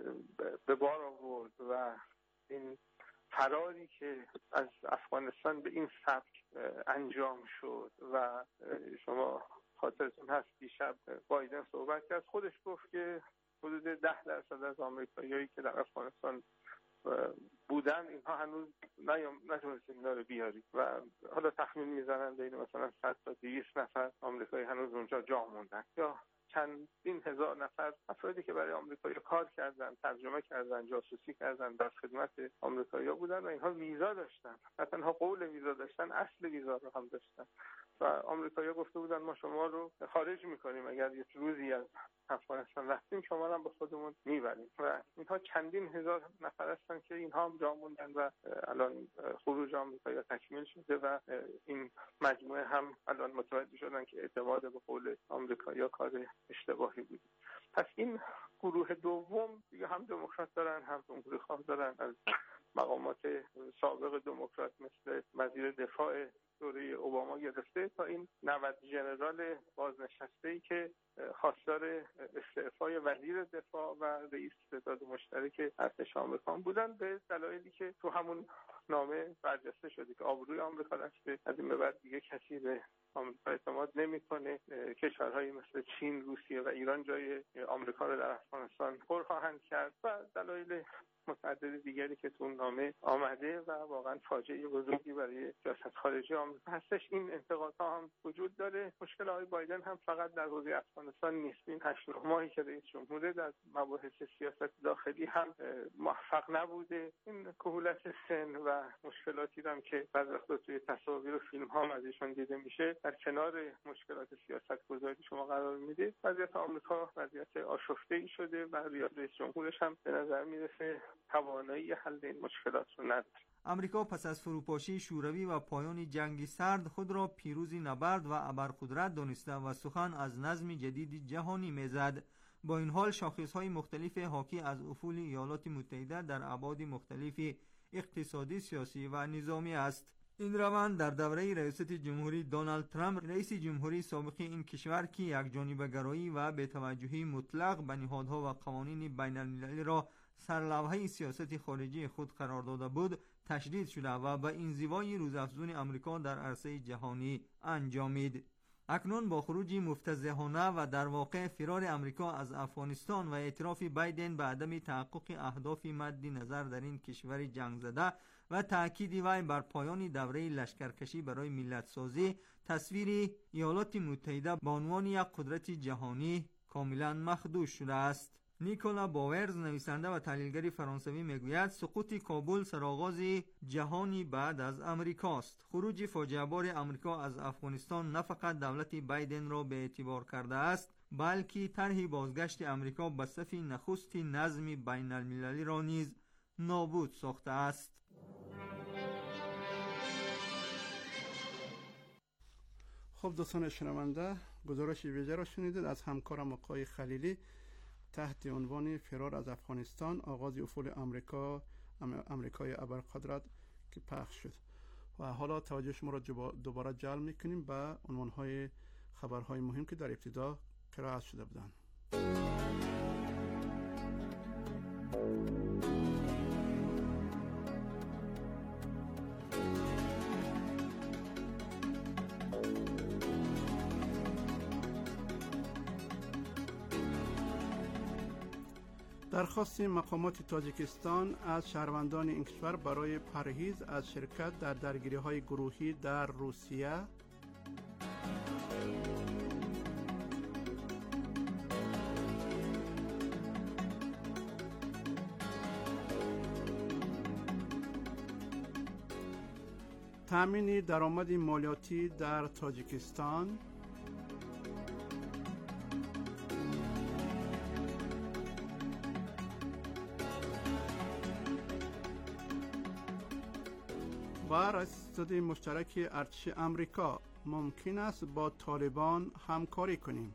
Speaker 3: به بار آورد و این فراری که از افغانستان به این سبک انجام شد و شما خاطرتون هست دیشب بایدن صحبت کرد، خودش گفت که حدود ده درصد از آمریکاییایی که در افغانستان بودن اینها هنوز نتونستیم اینا رو بیاریم و حالا تخمین میزنن بین مثلا صد تا دویست نفر آمریکایی هنوز اونجا جا موندن، یا چندین هزار نفر افرادی که برای آمریکایی کار کردن، ترجمه کردن، جاسوسی کردن، در خدمت آمریکایی‌ها بودن و اینها ویزا داشتن، نه تنها قول ویزا داشتن، اصل ویزا رو هم داشتن و آمریکایی‌ها گفته بودن ما شما رو خارج می‌کنیم، اگر یک روزی از افغانستان رفتیم شما رو هم به خودمون میبریم. و اینها چندین هزار نفر هستن که اینها هم جا موندن و الان خروج آمریکایی‌ها تکمیل شده و این مجموعه هم الان متوجه شدن که اعتماد به قول آمریکایی‌ها کار اشتباهی بود. پس این گروه دوم دیگه هم دموکرات دارن هم جمهوری‌خواه دارن، از مقامات سابق دموکرات مثل وزیر دفاع دوره اوباما گرفته تا این نود ژنرال بازنشسته‌ای که خواستار استعفای وزیر دفاع و رئیس ستاد مشترک ارتش آمریکا بودن، به دلایلی که تو همون نامه برجسته شده که آبروی آمریکا رفته، از این به بعد دیگه کسی به آمریکا اعتماد نمیکنه، کشورهایی مثل چین، روسیه و ایران جای آمریکا رو در افغانستان پر خواهند کرد و دلایل متعدد دیگری که تو اون نامه آمده و واقعا فاجعه بزرگی برای سیاست خارجی آمریکا هستش. این انتقادها هم وجود داره. مشکل آقای بایدن هم فقط در حوزه افغانستان نیست. این هشت نه ماهی که رئیس جمهور در مباحث سیاست داخلی هم موفق نبوده. این کهولت سن و مشکلاتی هم که بعضی وقتا توی تصاویر و فیلم ها هم ازشون دیده میشه، در کنار مشکلات سیاست گذاری شما قرار میده. وضعیت آمریکا وضعیت آشفته‌ای شده و رئیس جمهورش هم به نظر میرسه توانایی حل این مشکلات رو نداره.
Speaker 2: امریکا پس از فروپاشی شوروی و پایان جنگ سرد خود را پیروزی نبرد و ابرقدرت دانسته و سخن از نظم جدید جهانی میزد. با این حال شاخصهای مختلف حاکی از افول ایالات متحده در ابعاد مختلف اقتصادی، سیاسی و نظامی است. این روند در دوره ریاست جمهوری دونالد ترامپ، رئیس جمهوری سابق این کشور که یک جانبه‌گرایی و بی‌توجهی مطلق به نهادها و قوانین بین المللی را سرلوحه سیاست خارجی خود قرار داده بود، تشدید شده و به انزوای روزافزون امریکا در عرصه جهانی انجامید. اکنون با خروج مفتضحانه و در واقع فرار امریکا از افغانستان و اعتراف بایدن به عدم تحقق اهداف مد نظر در این کشور جنگ زده و تأکید وی بر پایان دوره لشکرکشی برای ملت سازی، تصویر ایالات متحده به عنوان یک قدرت جهانی کاملا مخدوش شده است. نیکولا باورز، نویسنده و تحلیلگر فرانسوی، میگوید سقوط کابل سرآغاز جهانی بعد از امریکاست. خروج فاجعه بار امریکا از افغانستان نه فقط دولت بایدن را به اعتبار کرده است، بلکه طرح بازگشت امریکا به صف نخست نظم بین المللی را نیز نابود ساخته است.
Speaker 5: خب دوستان شنونده، گزارش ویژه را شنیدید از همکارم آقای خلیلی تحت عنوان فرار از افغانستان، آغاز افول امریکا امریکای ابرقدرت که پخش شد. و حالا توجه شما را دوباره جلب میکنیم به عنوانهای خبرهای مهم که در ابتدا قرائت شده بودند. درخواست مقامات تاجیکستان از شهروندان این کشور برای پرهیز از شرکت در درگیری‌های گروهی در روسیه. تأمین درآمد مالیاتی در تاجیکستان، و رئیس صدر مشترک ارتش امریکا: ممکن است با طالبان همکاری کنیم.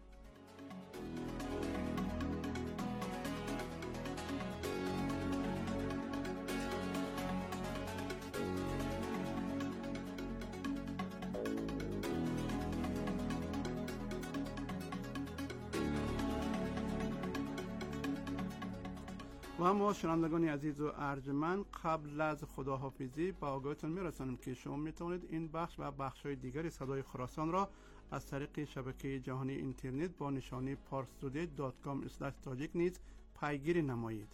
Speaker 5: و اما شنوندگان عزیز و ارجمند، قبل از خداحافظی با آگاهتان می‌رسانیم که شما میتوانید این بخش و بخش‌های دیگری صدای خراسان را از طریق شبکه جهانی اینترنت با نشانی parstoday دات com اسلش تاجیک نیز پیگیری نمایید.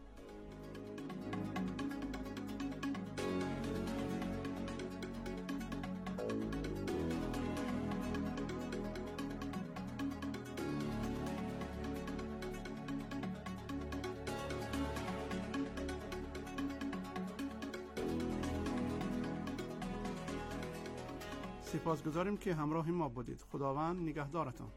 Speaker 5: سپاسگزاریم که همراه ما بودید. خداوند نگهدارتان.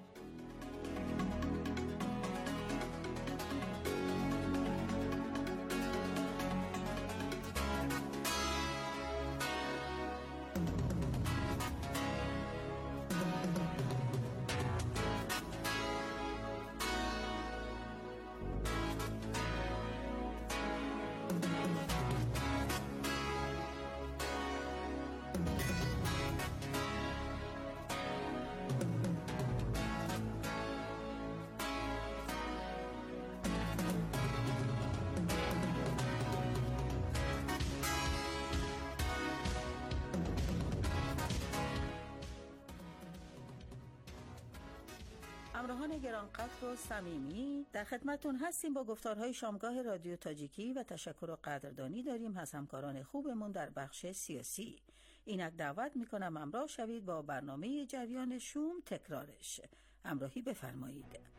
Speaker 1: همراهان گرانقدر و صمیمی، در خدمتتون هستیم با گفتارهای شامگاه رادیو تاجیکی و تشکر و قدردانی داریم از همکاران خوبمون در بخش سیاسی. اینک دعوت میکنم همراه شوید با برنامه جریان شوم تکرارش. همراهی بفرمایید.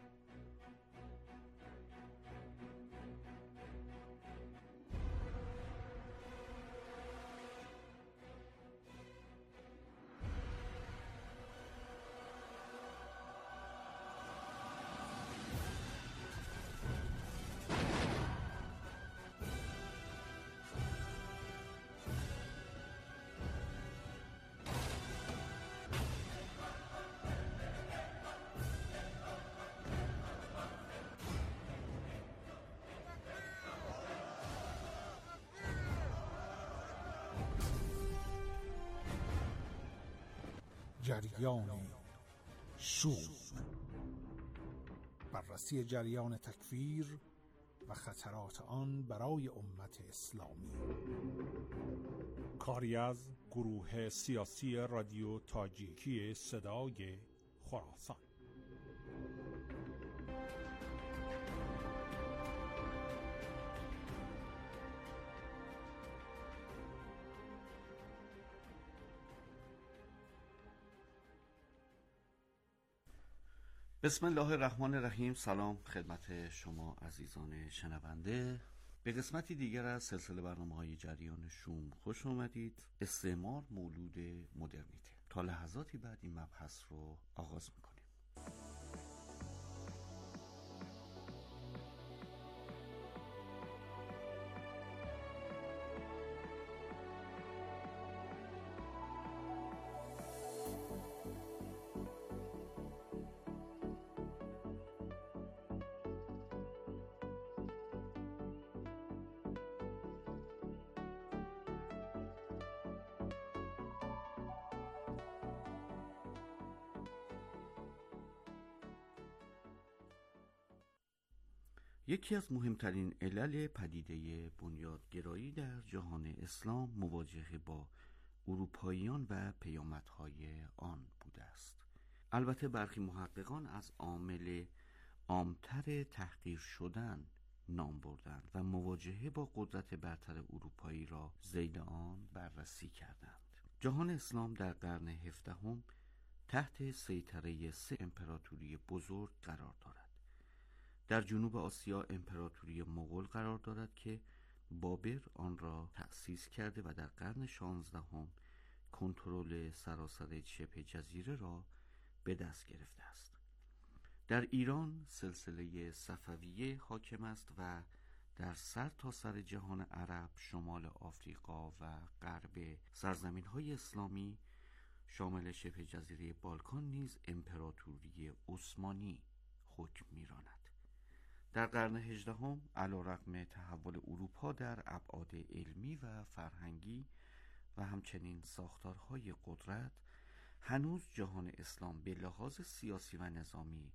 Speaker 4: جریان شوم، بررسی جریان تکفیر و خطرات آن برای امت اسلامی. کاری از گروه سیاسی رادیو تاجیکی صدای خراسان.
Speaker 23: بسم الله الرحمن الرحیم. سلام خدمت شما عزیزان شنونده. به قسمتی دیگر از سلسله برنامه‌های جریان شوم خوش آمدید. استعمار مولود مدرنیته. تا لحظاتی بعد این مبحث رو آغاز می‌کنیم. یکی از مهمترین علل پدیده بنیادگرایی در جهان اسلام مواجهه با اروپاییان و پیامدهای آن بوده است. البته برخی محققان از عامل عامتر تحقیر شدن نام بردند و مواجهه با قدرت برتر اروپایی را ذیل آن بررسی کردند. جهان اسلام در قرن هفدهم تحت سیطره سه امپراتوری بزرگ قرار دارد. در جنوب آسیا امپراتوری مغول قرار دارد که بابر آن را تأسیس کرده و در قرن شانزدهم کنترل سراسر شبه جزیره را به دست گرفته است. در ایران سلسله صفویه حاکم است و در سر تا سر جهان عرب، شمال آفریقا و غرب سرزمین‌های اسلامی شامل شبه جزیره بالکان نیز امپراتوری عثمانی حکم می‌راند. در قرن هجدهم علی‌رغم تحول اروپا در ابعاد علمی و فرهنگی و همچنین ساختارهای قدرت، هنوز جهان اسلام به لحاظ سیاسی و نظامی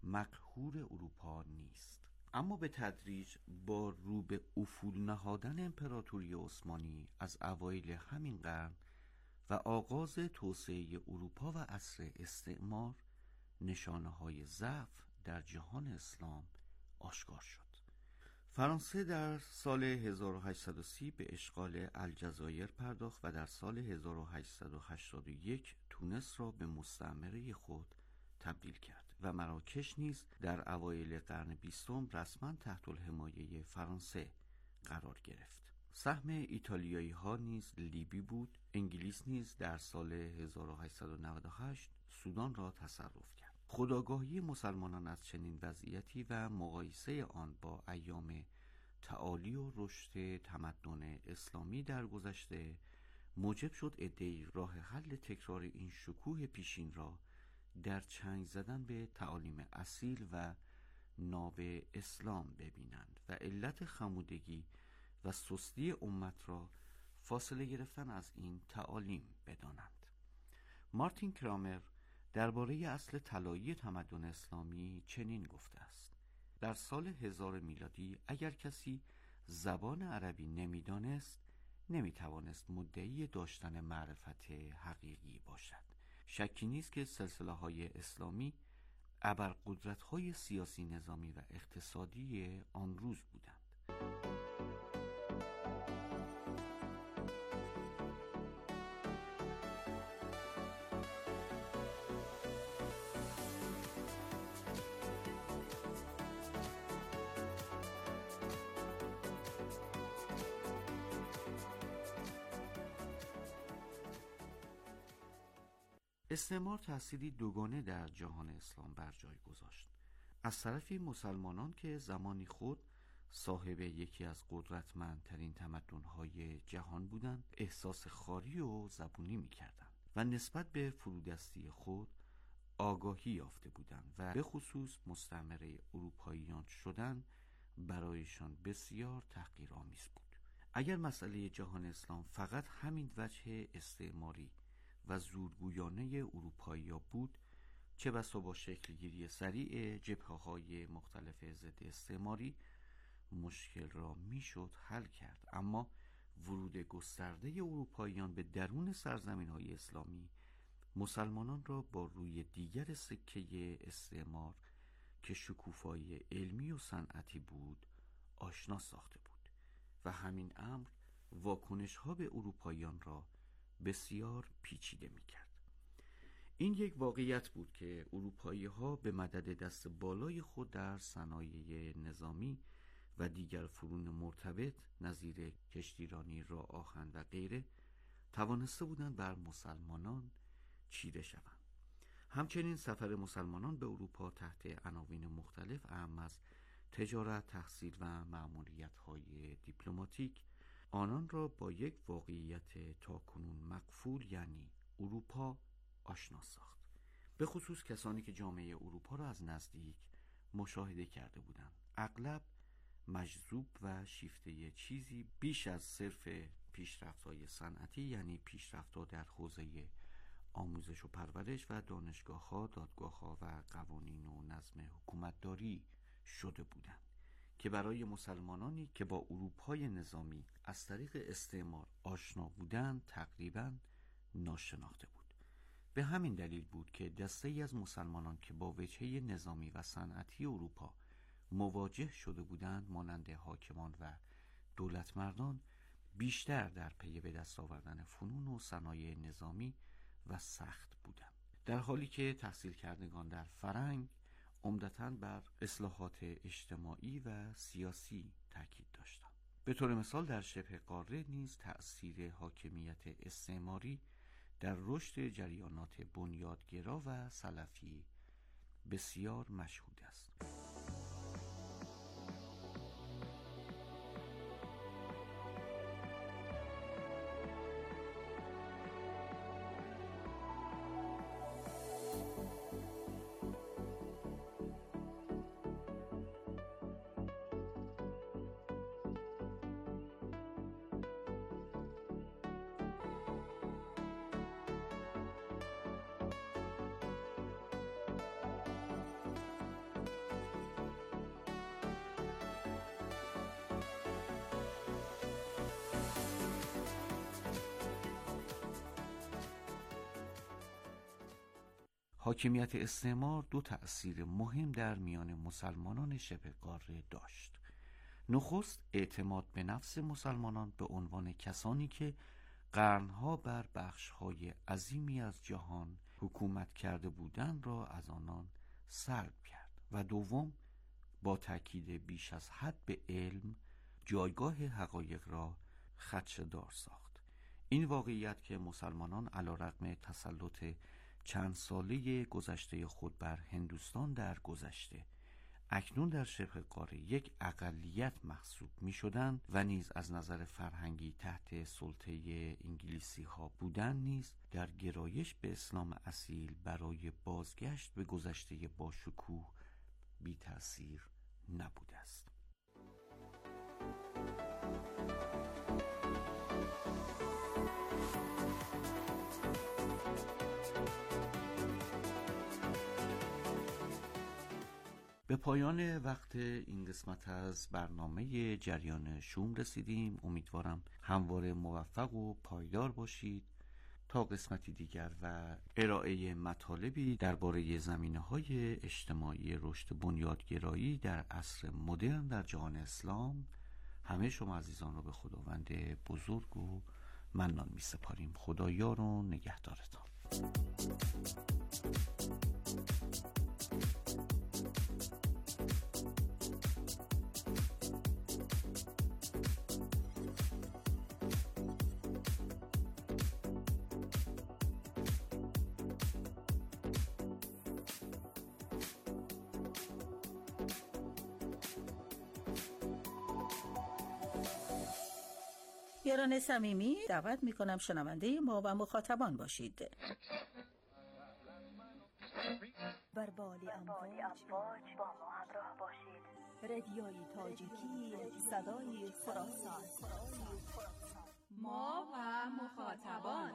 Speaker 23: مقهور اروپا نیست. اما به تدریج با رو به افول نهادن امپراتوری عثمانی از اوایل همین قرن و آغاز توسعه اروپا و عصر استعمار، نشانه‌های ضعف در جهان اسلام آشکار شد. فرانسه در سال هزار و هشتصد و سی به اشغال الجزایر پرداخت و در سال هزار و هشتصد و هشتاد و یک تونس را به مستعمره خود تبدیل کرد و مراکش نیز در اوایل قرن بیستم رسما تحت الحمایه فرانسه قرار گرفت. سهم ایتالیایی ها نیز لیبی بود. انگلیس نیز در سال هزار و هشتصد و نود و هشت سودان را تصرف کرد. خودآگاهی مسلمانان از چنین وضعیتی و مقایسه آن با ایام تعالی و رشد تمدن اسلامی در گذشته موجب شد عده‌ای راه حل تکرار این شکوه پیشین را در چنگ زدن به تعالیم اصیل و ناب اسلام ببینند و علت خمودگی و سستی امت را فاصله گرفتن از این تعالیم بدانند. مارتین کرامر درباره اصل طلایی تمدن اسلامی چنین گفته است: در سال هزار میلادی اگر کسی زبان عربی نمیدانست، نمیتوانست مدعی داشتن معرفت حقیقی باشد. شکی نیست که سلسله های اسلامی ابرقدرت های سیاسی، نظامی و اقتصادی آن روز بودند. استعمار تأثیری دوگانه در جهان اسلام بر جای گذاشت. از طرفی مسلمانان که زمانی خود صاحب یکی از قدرتمندترین تمدن‌های جهان بودند، احساس خواری و زبونی می‌کردند و نسبت به فرودستی خود آگاهی یافته بودند و به خصوص مستعمره اروپاییان شدن برایشان بسیار تحقیرآمیز بود. اگر مسئله جهان اسلام فقط همین وجه استعماری و زورگویانه اروپایی‌ها بود، چه بسا با شکلگیری سریع جبهه‌های مختلف ضد استعماری مشکل را میشد حل کرد. اما ورود گسترده اروپاییان به درون سرزمین‌های اسلامی مسلمانان را با روی دیگر سکه استعمار که شکوفایی علمی و صنعتی بود آشنا ساخته بود و همین امر واکنش‌ها به اروپاییان را بسیار پیچیده می‌کرد. این یک واقعیت بود که اروپایی‌ها به مدد دست بالای خود در صنایع نظامی و دیگر فنون مرتبط نظیر کشتیرانی، راه آهن و غیره توانسته بودند بر مسلمانان چیره شوند. همچنین سفر مسلمانان به اروپا تحت عناوین مختلف اهم از تجارت، تحصیل و مأموریت‌های دیپلماتیک آنان را با یک واقعیت تاکنون مقفول یعنی اروپا آشنا ساخت. به خصوص کسانی که جامعه اروپا را از نزدیک مشاهده کرده بودند. اغلب مجذوب و شیفته چیزی بیش از صرف پیشرفت‌های صنعتی یعنی پیشرفت‌ها در حوزه آموزش و پرورش و دانشگاه‌ها، دادگاه‌ها و قوانین و نظم حکومتداری شده بودند که برای مسلمانانی که با اروپای نظامی از طریق استعمار آشنا بودند تقریباً ناشناخته بود. به همین دلیل بود که دسته‌ای از مسلمانان که با وجهه نظامی و صنعتی اروپا مواجه شده بودند مانند حاکمان و دولتمردان بیشتر در پی به دست آوردن فنون و صنایع نظامی و سخت بودند، در حالی که تحصیل کردگان در فرنگ عمدتاً بر اصلاحات اجتماعی و سیاسی تاکید داشتند. به طور مثال در شبه قاره نیز تأثیر حاکمیت استعماری در رشد جریانات بنیادگرا و سلفی بسیار مشهود است. حاکمیت استعمار دو تأثیر مهم در میان مسلمانان شبه قاره داشت. نخست اعتماد به نفس مسلمانان به عنوان کسانی که قرنها بر بخش‌های عظیمی از جهان حکومت کرده بودند را از آنان سلب کرد و دوم با تأکید بیش از حد به علم جایگاه حقایق را خدشه‌دار ساخت. این واقعیت که مسلمانان علیرغم تسلط چند ساله گذشته خود بر هندوستان در گذشته اکنون در شبه قاره یک اقلیت محسوب می شدند و نیز از نظر فرهنگی تحت سلطه انگلیسی ها بودن نیز در گرایش به اسلام اصیل برای بازگشت به گذشته با شکوه بی تأثیر نبوده است. به پایان وقت این قسمت از برنامه جریان شوم رسیدیم. امیدوارم همواره موفق و پایدار باشید تا قسمتی دیگر و ارائه مطالبی درباره زمینه‌های اجتماعی رشد بنیادگرایی در عصر مدرن در جهان اسلام. همه شما عزیزان را به خداوند بزرگ و منان می سپاریم. خدا یار و نگهدارتان.
Speaker 1: یاران صمیمی، دعوت میکنم شنونده ما و مخاطبان باشید.
Speaker 7: بر بال امواج با ما همراه باشید. رادیوی تاجیکی، صدای خراسان.
Speaker 8: ما و مخاطبان.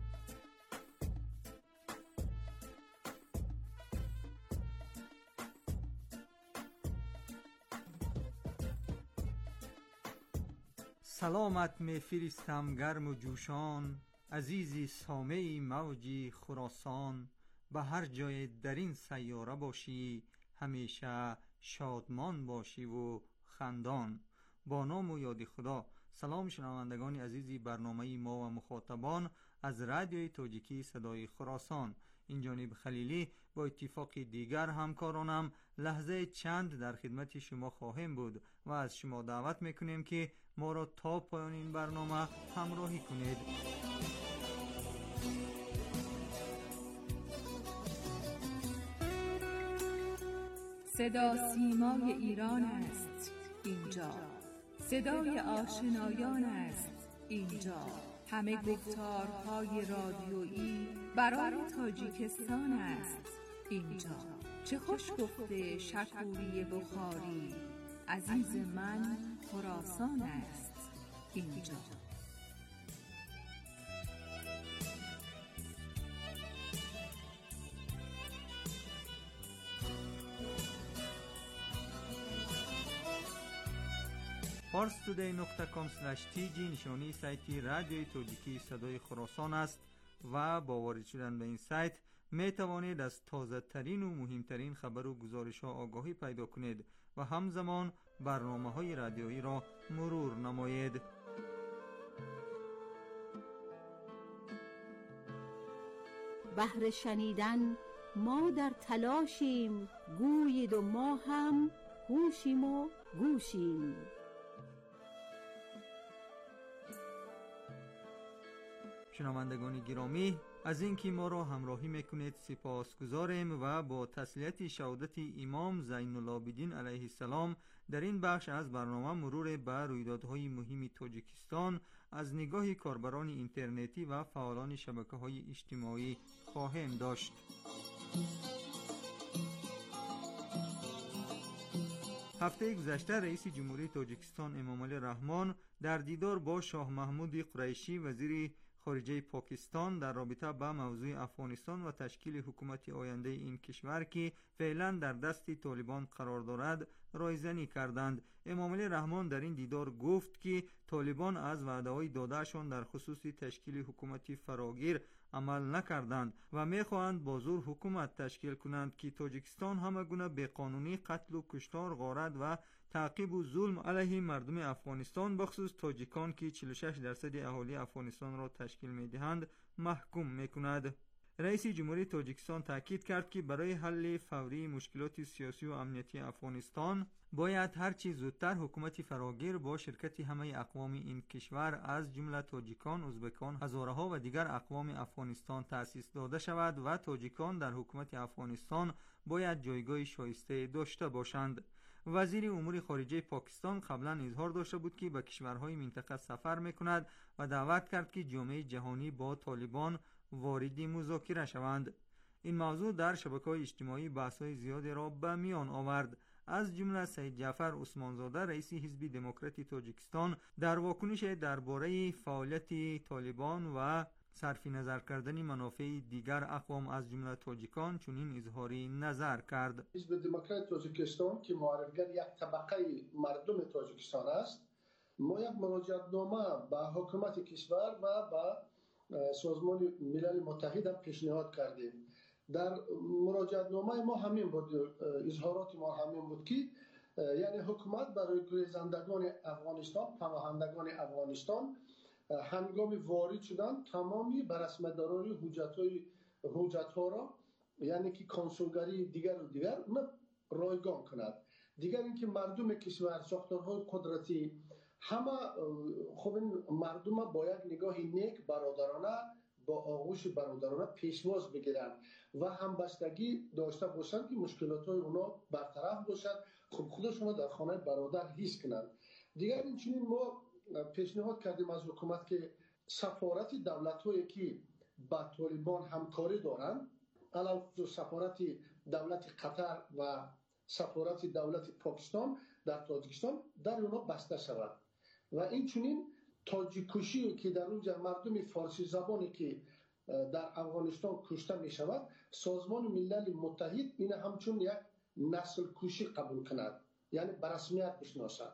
Speaker 2: سلامت میفرستم گرم و جوشان، عزیزی سامعی موجی خراسان. به هر جای در این سیاره باشی، همیشه شادمان باشی و خندان. با نام و یاد خدا. سلام شنوندگان عزیزی برنامه ما و مخاطبان از رادیوی تاجیکی صدای خراسان. این جانب خلیلی با اتفاق دیگر همکارانم لحظه چند در خدمت شما خواهیم بود و از شما دعوت میکنیم که ما را تا پایان این برنامه همراهی کنید.
Speaker 8: صدا سیمای ایران است اینجا، صدای آشنایان است اینجا. همه گفتارهای رادیویی برای تاجیکستان است اینجا. چه خوش گفته شکوری بخاری، عزیز من خراسان است اینجا.
Speaker 2: پارس تودی نقطه کام سلش تی جی نشانی سایتی رادیوی تاجیکی صدای خراسان است و با وارد شدن به این سایت می توانید از تازه ترین و مهمترین خبر و گزارش ها آگاهی پیدا کنید و همزمان برنامه های رادیویی را مرور نمایید.
Speaker 1: بهر شنیدن ما در تلاشیم، گویید و ما هم هوشیم و گوشیم.
Speaker 2: شنوندگان گرامی، از اینکه ما را همراهی میکنید سپاسگزاریم و با تسلیت شهادت امام زین العابدین علیه السلام در این بخش از برنامه مرور به رویدادهای مهم تاجیکستان از نگاه کاربران اینترنتی و فعالان شبکه‌های اجتماعی خواهیم داشت. هفته گذشته رئیس جمهوری تاجیکستان امامعلی رحمان در دیدار با شاه محمود قریشی وزیر خارجه پاکستان در رابطه با موضوع افغانستان و تشکیل حکومت آینده این کشور که فعلا در دست طالبان قرار دارد رایزنی کردند. امامعلی رحمان در این دیدار گفت که طالبان از وعده‌های دادهشان در خصوص تشکیل حکومت فراگیر عمل نکردند و میخواهند با زور حکومت تشکیل کنند که تاجیکستان همه گونه بیقانونی، قتل و کشتار، غارت و تعقیب و ظلم علیه مردم افغانستان بخصوص تاجیکان که چهل و شش درصد اهالی افغانستان را تشکیل میدهند محکوم میکند. رئیس جمهوری تاجیکستان تاکید کرد که برای حل فوری مشکلات سیاسی و امنیتی افغانستان باید هر چیز زودتر حکومت فراگیر با شرکت همه اقوام این کشور از جمله تاجیکان، ازبکان، هزاره‌ها و دیگر اقوام افغانستان تأسیس داده شود و تاجیکان در حکومت افغانستان باید جایگاه شایسته داشته باشند. وزیر امور خارجه پاکستان قبلا اظهار داشته بود که به کشورهای منطقه سفر میکند و دعوت کرد که جامعه جهانی با طالبان وارد مذاکره شوند. این موضوع در شبکه‌های اجتماعی بحث‌های زیادی را به میان آورد. از جمله سید جعفر عثمانزاده رئیس حزب دموکراتی تاجیکستان در واکنش درباره فعالیت طالبان و صرف نظر کردن منافع دیگر اقوام از جمله تاجیکان چنین اظهاری نظر کرد.
Speaker 10: حزب دموکرات تاجیکستان که معرفگر یک طبقه مردم تاجیکستان است، ما یک مراجعتنامه به حکومت کشور و به سازمان ملل متحد هم پیشنهاد کردیم. در مراجعتنامه ما همین بود، اظهارات ما همین بود که یعنی حکومت برای گریزندگان افغانستان، پناهندگان افغانستان هنگامی وارد شدن تمامی برسمه‌داران حجت‌های حجت‌ها را یعنی که کنسولگری دیگر و دیگر رایگان کند. دیگر اینکه مردم کشور، ساختارهای قدرتی همه خب این مردم با یک نگاه نیک برادرانه با آغوش برادرانه پیشواز بگیرند و همبستگی داشته باشند که مشکلات‌های اونا برطرف باشد، خب خودشون در خانه برادر حس کنند. دیگر این ما پیشنهاد کردیم از حکومت که سفارت دولت‌هایی که با طالبان همکاری دارند، علاوه بر سفارت دولت قطر و سفارت دولت پاکستان در تاجیکستان در اونها بسته شود و این چنین تاجیکوشی که در اونجا مردم فارسی زبانی که در افغانستان کشته می شود، سازمان ملل متحد این همچون یک نسل کشی قبول کند، یعنی به رسمیت بشناسد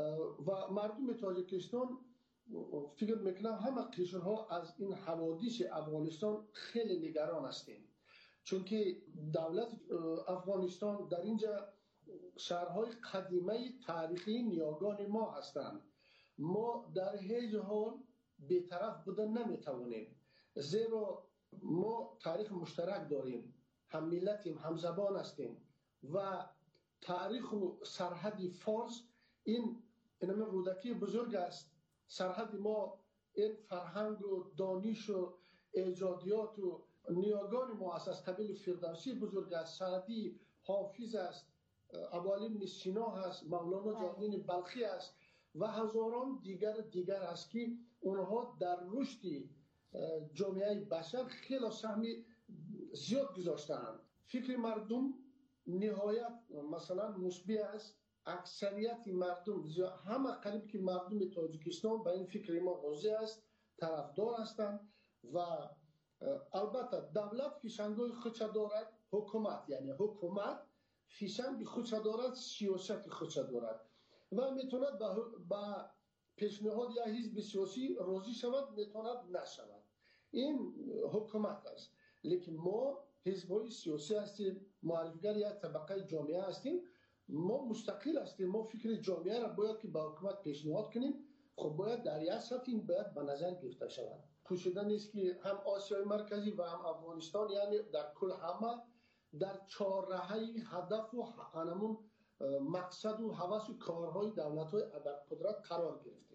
Speaker 10: و مردم تاجیکستان فکر میکنم همه قشرها از این حوادث افغانستان خیلی نگران هستیم، چون که دولت افغانستان در اینجا شهرهای قدیمه تاریخی نیاگان ما هستند. ما در هیچ حال بی‌طرف بودن نمیتوانیم، زیرا ما تاریخ مشترک داریم، هم ملتیم، هم زبان هستیم و تاریخ و سرحد فارس این اینم رودکی بزرگ است. سرحد ما این فرهنگ و دانش و ایجادیات و نیاگان ما است. از قبیل فردوسی بزرگ است، سعدی، حافظ است، ابوعلی سینا هست، مولانا جلال‌الدین بلخی است و هزاران دیگر دیگر است که اونها در رشد جامعه بشر خیلی سهم زیاد گذاشتند. فکر مردم نهایت مثلا مثبت است. اکثریت مردم همه قریب که مردم تاجیکستان به این فکر ما راضی است، طرفدار هستند و البته دولت فیشنگای خودش دارد، حکومت یعنی حکومت فیشنگ خودش دارد، سیاست خودش دارد و میتوند با پیشنهاد یا حزب سیاسی راضی شود، میتوند نشود. این حکومت است. لیکن ما حزب‌های سیاسی هستیم، معرفیگر یک طبقه جامعه هستیم، ما مستقل هستیم. ما فکر جامعه را باید که با حکومت پیشنهاد کنیم، خب باید در یک سطح این باید به نظر گرفته شود. پوشیدن نیست که هم آسیای مرکزی و هم افغانستان یعنی در کل همه در چهارراهی هدف و همون مقصد و هوس و کارهای دولت‌های ابرقدرت قرار گرفتیم.